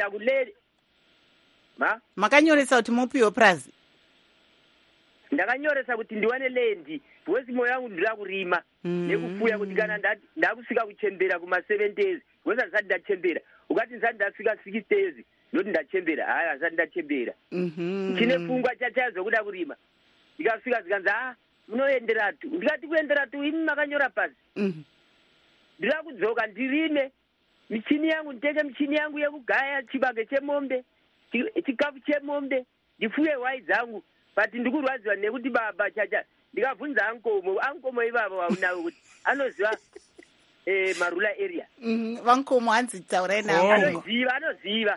Makanyoresa kuti mupiwe prazi? Ndakanyoresa kuti ndiwane lendi because moyo wangu ndira kurima nekufuya kuti kana ndakusvika kuchembera kuma-70s because handisati ndachembera. Ukati ndisati ndasvika 60s ndoti ndachembera. Haya handisati ndachembera. Chine pfungwa chachazokuda kurima. Ndikasvika zikanzi munoenderatu. Ndikati kuenderatu imi makanyora pasi. Ndira kudzoka ndirime michini yangu, nditenge michini yangu yekugaya chibage chemombe, chikafu chemombe, ndifuye hwai dzangu. But ndikurwadziwa nekuti baba chacha ndikabvunza Ankomo ivavo vaunawo kuti anoziva marula area. Vankomo hanzi taurai navo. Anoziva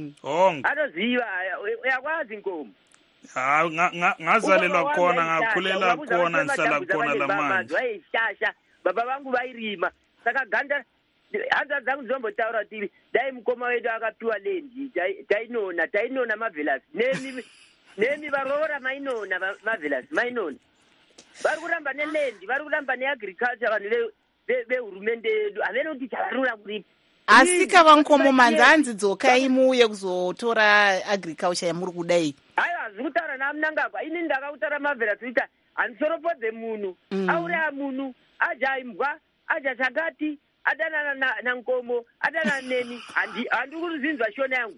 yakwazi Nkomo. Ngazalelwa khona ngakhulela khona ngihlala khona lamanje. Shasha baba vangu vairima saka ganda hanza dzangu dzombotaura kuti dai mukoma wedu akapiwa lendi tainona marvelous nemi varoora mainona marvelous mainona. Vari kuramba nelendi, vari kuramba neagriculture vanhu vehurumende yedu havene kuti chavarura kuripa. Asika Vankomo manza hanzi dzokai muuye kuzotora agriculture yamuri kudai. Haiwa hazvi kutaura naMnangagwa. Ini ndakakutaura marvelous kuti handisoropodze munhu auraya munhu aja imbwa aja chakati adanana naNkomo adanana neni handikuruzinzwa shona yangu.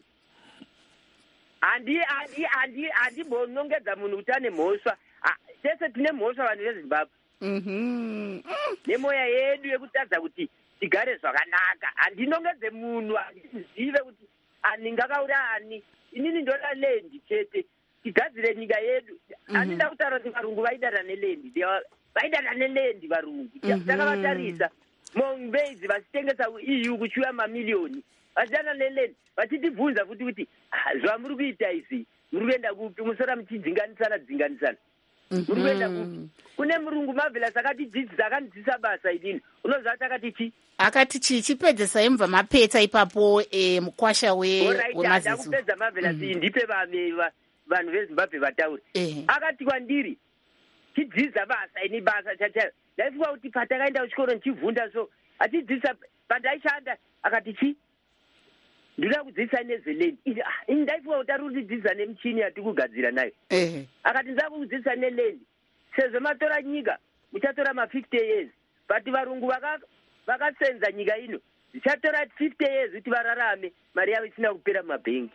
Handimbonongedza munhu kuti ane mhosva. Tese tine mhosva vanhu veZimbabwe. Nemoya yedu yekutadza kuti tigare zvakanaka. Handinongedze munhu handizive kuti ndingakaura ani. Inini ndoda lendi chete tigadzire nyika yedu. Handida kutaura kuti varungu vaidana nelendi. Vaidana nelendi varungu. Takavatarisa mombe idzi vachitengesa EU kuchiuya mamiliyoni. Vachidana nelendi vachitibvunza futi kuti zvamuri kuita izvi muri kuenda kupi musora muchidzinganisana. muri kuenda kupi? Kune murungu Marvelous akatidzidzisa, akandidzisa basa idini. Unoziva kuti akati chi? Akati chichipedzesa imva mapeta ipapo mukwasha wemaziso. Akupedza Marvelous ndipe vanhu veZimbabwe vatauri. Akati kwandiri chidzidzisa basa ini basa chachayo. Ndaifunga kuti patakaenda kuchikoro ndichivhunda so achidzidzisa pandaishanda akati chi? Ndinoda kudzidzisa neZeleni. Ini ndaifunga kuti ari kudzidzisa nemichini yatikugadzira nayo. Akati ndakudzidzisa neLendi. Sezvo matora nyika muchatora 50 years. But varungu vakasenza nyika ino. Zichatora 50 years kuti vararame mari yavo isina kupera mumabhengi.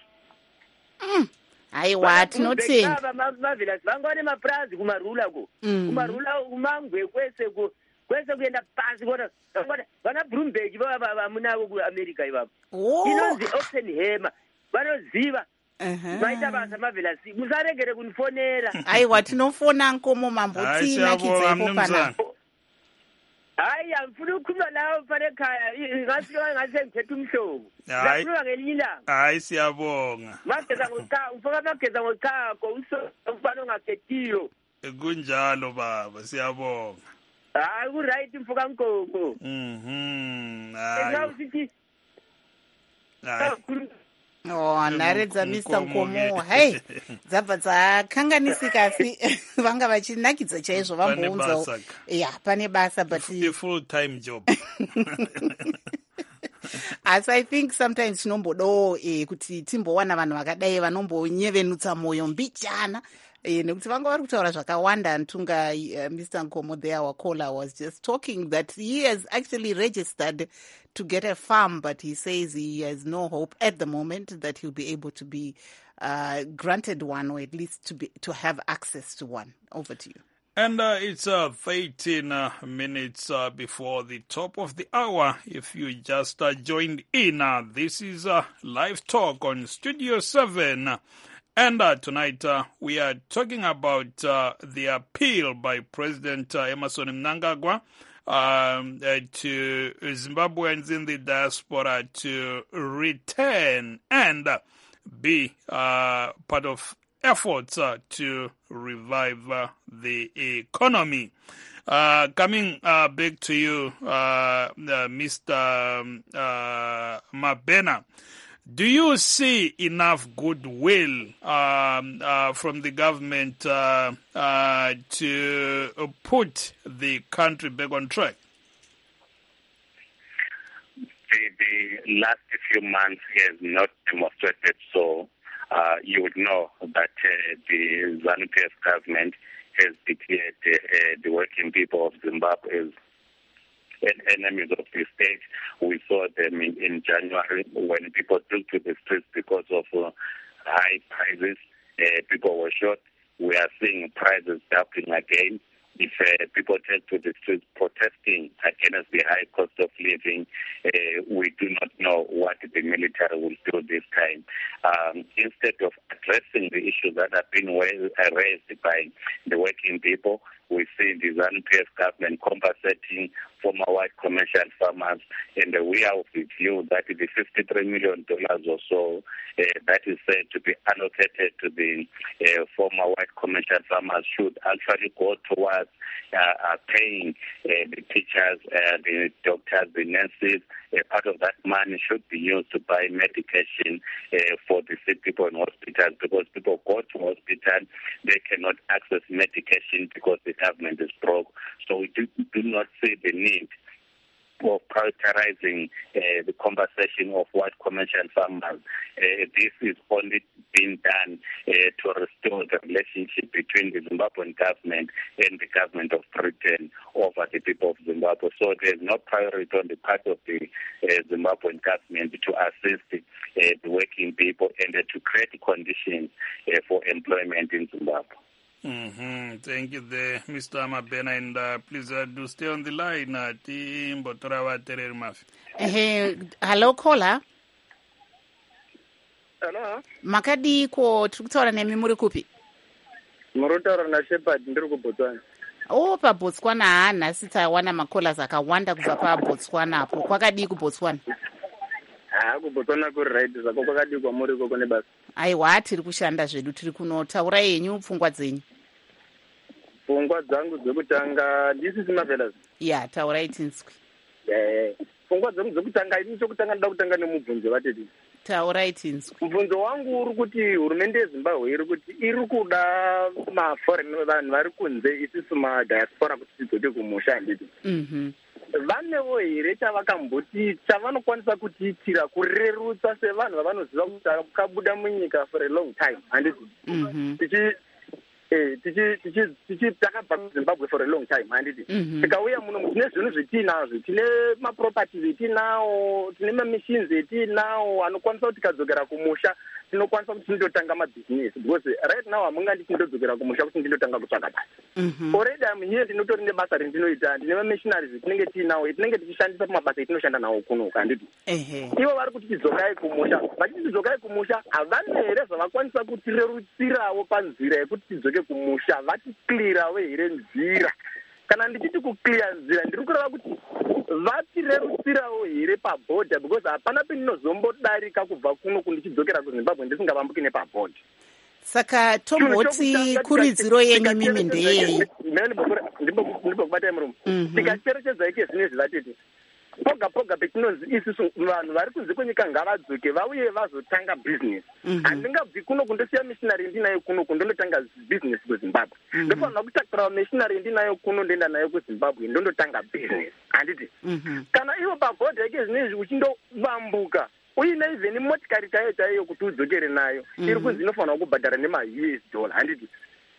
Aiwa tinotenda. Marvelous vangaone mapurazi kumarula ko. Kumarula umangwe kwese kuenda pasi kona. Vana Bloomberg vamunavo kuAmerica ivavo. Inonzi Oppenheimer. Vanoziva. Maita basa Marvelous. Musaregere kunifonera. Aiwa tinofona nkomo mamboti nakidzepo pana. Amfuna ukukhuluma lawo mfana ekhaya ngase ngithethe umhlobo. Ngakhuluma ngelinye ilanga. Hayi siyabonga. Mageza ufaka mageza ngochako umfana ongakhethiyo. Kunjalo baba siyabonga. Hayi ku right mfuka nkongo. Hayi. Naredza Mr. Nkomo. Hey, dzabva dzakanganisika asi vanga vachinakidza chaizvo vambounza. Yeah, pane basa but a full-time job. As I think sometimes tinombodawo kuti timbowana vanhu vakadai vanombonyevenutsa moyo mbichana. Nekuti vanga vari kutaura zvakawanda ntunga Mr. Nkomo there, our caller, was just talking that he has actually registered to get a farm, but he says he has no hope at the moment that he'll be able to be granted one, or at least to have access to one. Over to you. And it's 13 minutes before the top of the hour. If you just joined in, this is Live Talk on Studio 7. And tonight we are talking about the appeal by President Emmerson Mnangagwa to Zimbabweans in the diaspora to return and be part of efforts to revive the economy. Coming back to you, Mr. Mabena, do you see enough goodwill from the government to put the country back on track? The last few months has not demonstrated so. You would know that the ZANU-PF government has declared the working people of Zimbabwe as enemies of the state. We saw them in January when people took to the streets because of high prices. People were shot. We are seeing prices doubling again. If people take to the streets protesting against the high cost of living, we do not know what the military will do this time. Instead of addressing the issues that have been raised by the working people, we see the ZANU-PF government compensating former white commercial farmers, and we are of the view that the $53 million or so that is said to be allocated to the former white commercial farmers should actually go towards paying the teachers, the doctors, the nurses. Part of that money should be used to buy medication for the sick people in hospitals, because people go to hospital, they cannot access medication because the government is broke. So we do not see the need for prioritizing the conversation of white commercial farmers. This is only being done to restore the relationship between the Zimbabwean government and the government of Britain over the people of Zimbabwe. So there's no priority on the part of the Zimbabwean government to assist the working people and to create conditions for employment in Zimbabwe. Thank you there, Mr. Mabena, and please do stay on the line. Hello, caller. Hello. Makadiko tukutaura nemi muri kupi? Murutaura na Shepherd ndiri kuBotswana. Oh, paBotswana hanhasi tawana makolas akawanda kubva paBotswana apo. Kwakadii kuBotswana? kuBotswana kuri right zako kwakadii kwamuri koko nebasa. Aiwa tiri kushanda zvedu tiri kunotaurai yenyu pfungwa dzenyu. pfungwa dzangu dzekutanga ndisisi mavelas taurai tinzwi. Pfungwa dzangu dzekutanga ini chokutanga ndoda kutanga nemubvunzo vateti. Taurai tinzwi. Mubvunzo wangu uri kuti hurumende yeZimbabwe iri kuti iri kuda maforeign vanhu vari kunze isisu madiaspora kuti tidzoke kumusha handiti. Vanewo here chavakamboti chavanokwanisa kutiitira kurerutsa sevanhu vavanoziva kuti vakabuda munyika for a long time handiti. Takabva kuZimbabwe for a long time handiti. Tikauya muno tine zvinhu zvetinazvo, tine maproperties etinawo, tine mamachines etinawo anokwanisa kuti tikadzokera kumusha tinokwanisa kuti tindotanga mabhizinesi because right now hamungandi tindodzokera kumusha kuti ndindotanga kutsvaka basa. Already I'm here ndinotori nebasa rendinoita, ndine mamachineries etinenge tinawo etinenge tichishandisa pamabasa etinoshanda nawo kuno handiti. Ivo vari kuti tidzokai kumusha, vachiti tidzokai kumusha havana here zvavakwanisa kutirerutsirawo panzira yekuti tidzoke kumusha, vaticlearawo here nzira. Kana ndichiti kuclear nzira ndiri kureva kuti vatirerutsirawo here pabhodha because hapana pendinozombodarika kubva kuno kundichidzokera kuZimbabwe ndisingavambuki nepabhodha. Saka tomboti kuridziro yenyu mimi ndeyei? Ndimbokubatai murume. Tikacherechedza ike zvinezvi vatete. Poga petinozi isusu vanhu vari kunze kwenyika ngavadzoke vauye vazotanga business. Handingabvi kuno kundosiya missionary ndinayo kuno kundondotanga business kuZimbabwe. Ndofanira kutakura missionary ndinayo kuno ndoenda nayo kuZimbabwe ndondotanga business handiti. Kana ivo pabhodha ike zvinezvi uchindovambuka uine even motikari chaiyo kuti udzokere nayo iri kunzi inofanira kubhadhara nema-US dollar handiti.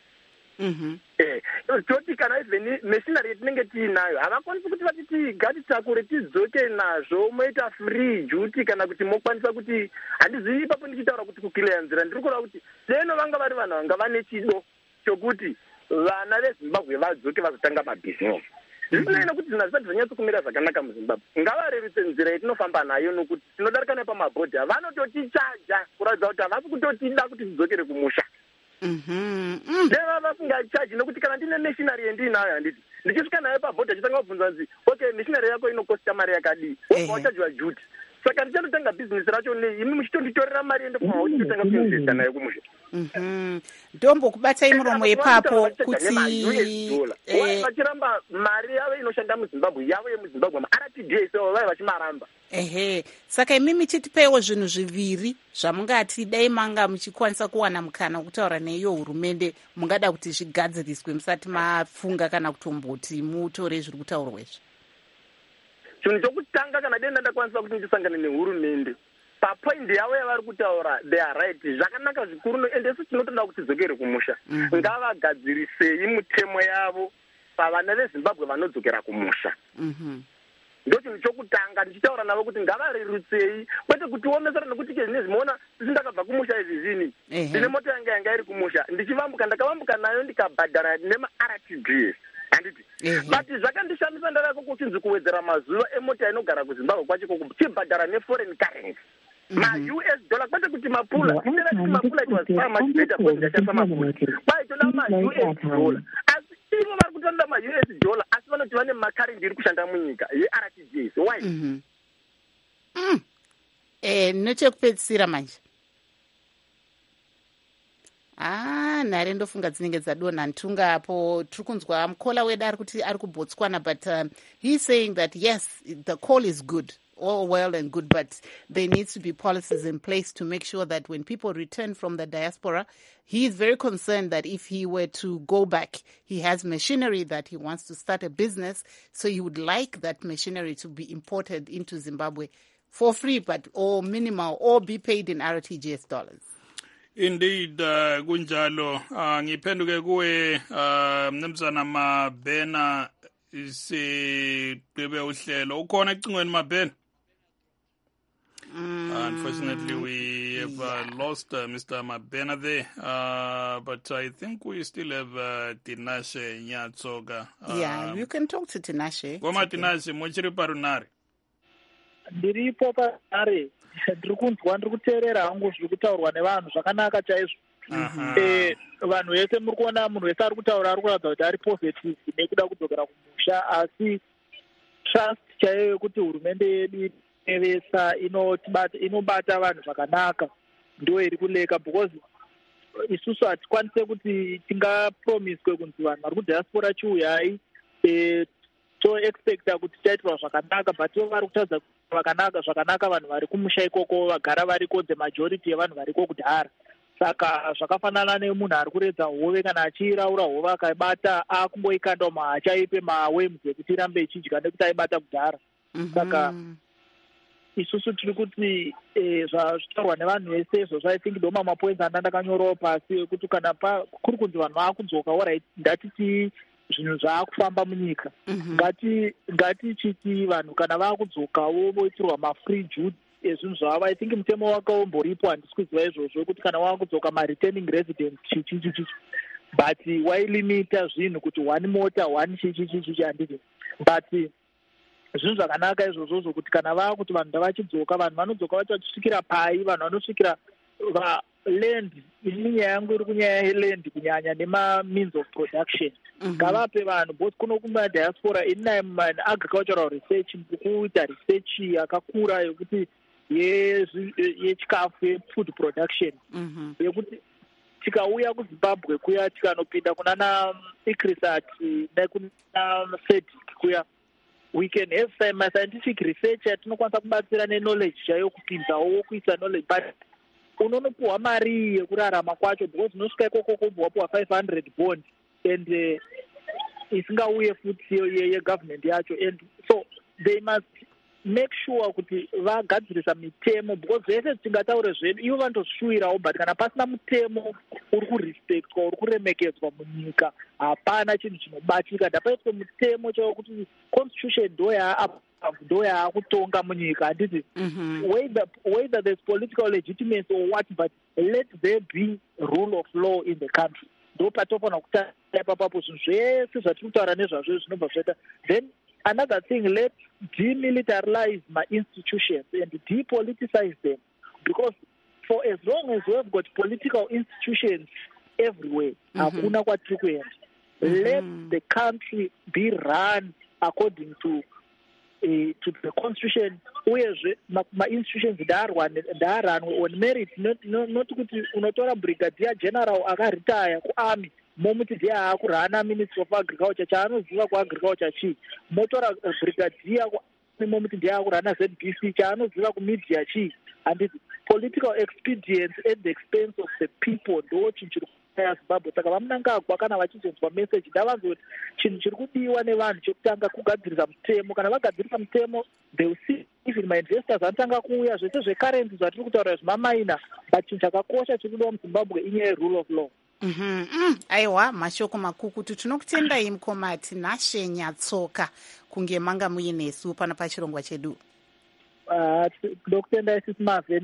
Toti kana even machinery yetinenge tiinayo havakwanisi kuti vati tigatitakure tidzoke nazvo moita free duty kana kuti mokwanisa kuti handizivi ipapo ndichitaura kuti kuclear nzira ndiri kureva kuti seno vanga vari vanhu vanga vane chido chokuti vana veZimbabwe vadzoke vazotanga mabhizinesi. Zvisinei nekuti zvinhu hazvisati zvanyatso kumira zvakanaka muZimbabwe. Ngavarerutse nzira yetinofamba nayo nokuti tinodarika nayo pamabhodha vanototichaja kuratidza kuti havasi kutotida kuti tidzokere kumusha. Deva vasingachaji nokuti kana ndine machinery yendinayo handiti ndichisvika nayo pabhodha chitanga kubvunza nzi okay machinery yako inokosta mari yakadii wachajwa duty. Saka ndichandotanga bhizinesi racho imi muchitonditorera mari yendofanira kuti ndotanga kuinvesta nayo kumusha. Ndombokubatai muromo ipapo kuti vachiramba mari yavo inoshanda muZimbabwe yavo yemuZimbabwe maRTGS vai vachimaramba. Saka imimi chitipeiwo zvinhu zviviri zvamungati dai manga muchikwanisa kuwana mukana kutaura neiyo hurumende mungada kuti zvigadziriswe musati mafunga kana kutomboti mutore zviri kutaurwa izvi. Chinhu chokutanga kana dai ndakwanisa kuti ndisangane nehurumende papoindi yavo yavari kutaura they are right zvakanaka zvikuru ende isu tinotoda kuti tidzokere kumusha. Ngavagadzirisei mutemo yavo pavana veZimbabwe vanodzokera kumusha. Ndo chinhu chokutanga ndichitaura navo kuti ngavarerutsei kwete kuti omesera nekuti zvinezvimoona isi ndakabva kumusha izvi zvini ndine mota yanga iri kumusha ndichivambuka ndakavambuka nayo ndikabhadhara nema-RTGS handiti. But zvakandishamisa ndarako kuchinzi kuwedzera mazuva emota inogara kuZimbabwe kwachiko tichibhadhara neforeign currency ma-US dollar kwete kuti mapula indera kuti mapula it was far much better because ndashandisa mapula kwaitoda ma-US dollar asi ivo vari kutoda ma-US dollar asi vanoti vane makarendi iri kushanda munyika ye-RTGS why? Nechekupedzisira manje nhare ndofunga dzinenge dzadonha ntunga apo tiri kunzwa mukola wedu ari kuti ari kuBotswana but he's saying that yes the call is good all well and good but there needs to be policies in place to make sure that when people return from the diaspora he is very concerned that if he were to go back he has machinery that he wants to start a business so he would like that machinery to be imported into Zimbabwe for free but or minimal or be paid in RTGS dollars. Indeed, kunjalo ngiphenduke kuwe mnumzana Mabena sigqibe uhlelo ukhona ecingweni Mabena. Unfortunately we have lost Mr. Mabena there but I think we still have Tinashe Nyatsoga. Yeah, you can talk to Tinashe. Goma Tinashe muchiri parunare. Ndiripo parunare. Ndiri kunzwa ndiri kuteerera hangu zviri kutaurwa nevanhu zvakanaka chaizvo. Vanhu vese muri kuona munhu wese ari kutaura ari kuratidza kuti ari positive nekuda kudzokera kumusha asi trust chaiyo yekuti hurumende yedu inobata vanhu zvakanaka ndo iri kuleka because isusu hatikwanise kuti tingapromiswe kunzi vanhu vari kudiaspora chiuyai toexpecta kuti tichaitirwa zvakanaka, but ivo vari kutaridza vakanaka zvakanaka vanhu vari kumusha ikoko vagara variko, the majority yevanhu variko kudhara. Saka zvakafanana nemunhu ari kuredza hove, kana achiiraura hove akaibata akungoikandawo maachaipe mawems ekuti irambe ichidya nekuti aibata kudhara. Saka isusu tiri kuti zvazvitaurwa nevanhu vese izvozvo I think ndo mamapoints andandakanyorawo pasi ekuti kana kuri kunzi vanhu vaakudzoka orit ndatiti zvinhu zvaakufamba munyika, ngatichiti vanhu kana vaakudzokawo voitirwa mafree jude ezvinhu zvavo. I think mutemo wakaomboripo, handisi kuziva izvozvo kuti kana waakudzoka mareturning resident chichichichi, but wailimita zvinhu kuti 1 mota 1 chichichichi handiti, but zvinhu zvakanaka izvozvo kuti kana vaakuti vanhu ndavachidzoka, vanhu vanodzoka vachisvikira pai, vanhu vanosvikira land. Ini nyaya yangu iri kunyaya yeland kunyanya nema-means of production. Ngavape vanhu both kuno kumadiaspora ininaye agricultural research, kuita research yakakura yekuti yechikafu yefood production, yekuti tikauya kuZimbabwe kuya tikanopinda kunana ICRISAT nekuna SEDIC kuya, we can have some scientific research yatinokwanisa kubatsira neknowledge chaiyo kupinzawo kuisa knowledge, but unonopuwa mari yekurarama kwacho because unosvika ikoko kubvapuwa 500 bond and isingauye futi yegovernment yacho, and so they must make sure kuti vagadzirisa mitemo, because zvese tingataure zvedu ivo vanotoshuwirawo, but kana pasina mutemo uri kurespectwa, uri kuremekedzwa munyika, hapana chinhu chinobatika. Ndapaitwe mutemo chekuti constitution ndo yaakutonga munyika, handiti whether there's political legitimacy or what, but let there be rule of law in the country. Ndo patofanira kutaipa papo zvinhu zvese zvatiri kutaura nezvazvo zvinobva zvaita. Then another thing, let's demilitarize my institutions and depoliticize them, because for as long as we have got political institutions everywhere, hakuna kwatiri kuenda. Let the country be run according to the constitution, uyezve ma-institutions ndarunwe on merit, not kuti unotora brigadier general akaritaya kuarmy momuti ndiye aakurana ministry of agriculture, chaanoziva kuagriculture chii. Motora brigadier momuti ndiye aakurana ZBC, chaanoziva kumedia chii. And political expedience at the expense of the people ndo chinhu chiri yaZimbabwe. Saka vamunangagwa kana vachizonzwa message ndavanzoti chinhu chiri kudiwa nevanhu chekutanga kugadzirisa mutemo. Kana vagadzirisa mutemo, they will see even mainvestors anotanga kuuya. Zvese zvekarenzi zvatiri kutaura zvemamaina, but chinhu chakakosha chiri kudiwa muZimbabwe inyaya yerule of law. Aiwa, mashoko makukutu. Tinokutendai mukomati Nhashe Nyatsoka kunge manga muinesu pano pachirongwa chedu. Dokutenda isisi mavhe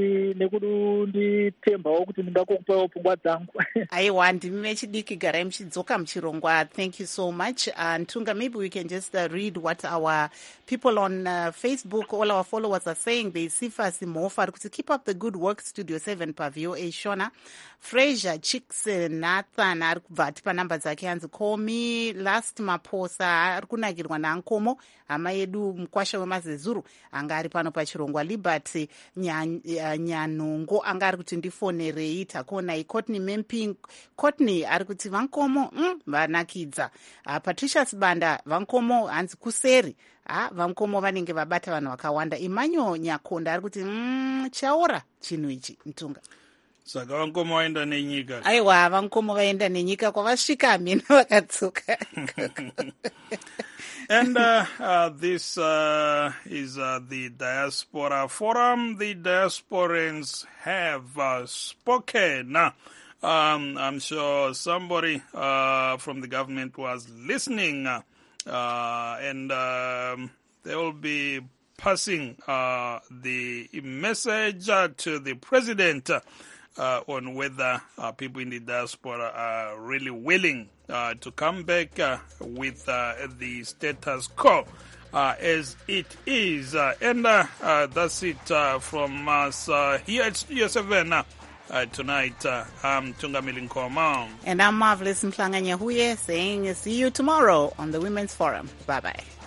nekutitembawo kuti ndingakupawo pfungwa dzangu. Aiwa, ndimi mechidiki, garai muchidzoka muchirongwa. Thank you so much. Ntunga, maybe we can just read what our people on Facebook, all our followers are saying. They see Fasi Mofa kuti keep up the good work, Studio 7 pa VOA Shona. Fraser Chicks Nathan ari kubva atipa namba dzake hanzi Komi Last Maposa ari kunakirwa naankomo hama yedu mukwasha wemazezuru anga ari pano pachirongwa. Liberty Nyanongo anga ari kuti ndifonerei takonai. Courtney Memping Courtney ari kuti vankomo vanakidza. Patricia Sibanda vankomo hanzi kuseri. Vankomo vanenge vabata vanhu vakawanda. Imanyo Nyakonda ari kuti chaora chinhu ichi Ntunga. Saka vankomo vaenda nenyika. Aiwa, vankomo vaenda nenyika kwavasvika hamina vakadzoka. And this is the Diaspora Forum. The diasporans have spoken. I'm sure somebody from the government was listening, and they will be passing the message to the president on whether people in the diaspora are really willing to come back with the status quo as it is. And that's it from us here at Studio 7 tonight. I'm Tungamili Nkoma. And I'm Marvelous Mhlanga Nyahuye saying see you tomorrow on the Women's Forum. Bye-bye.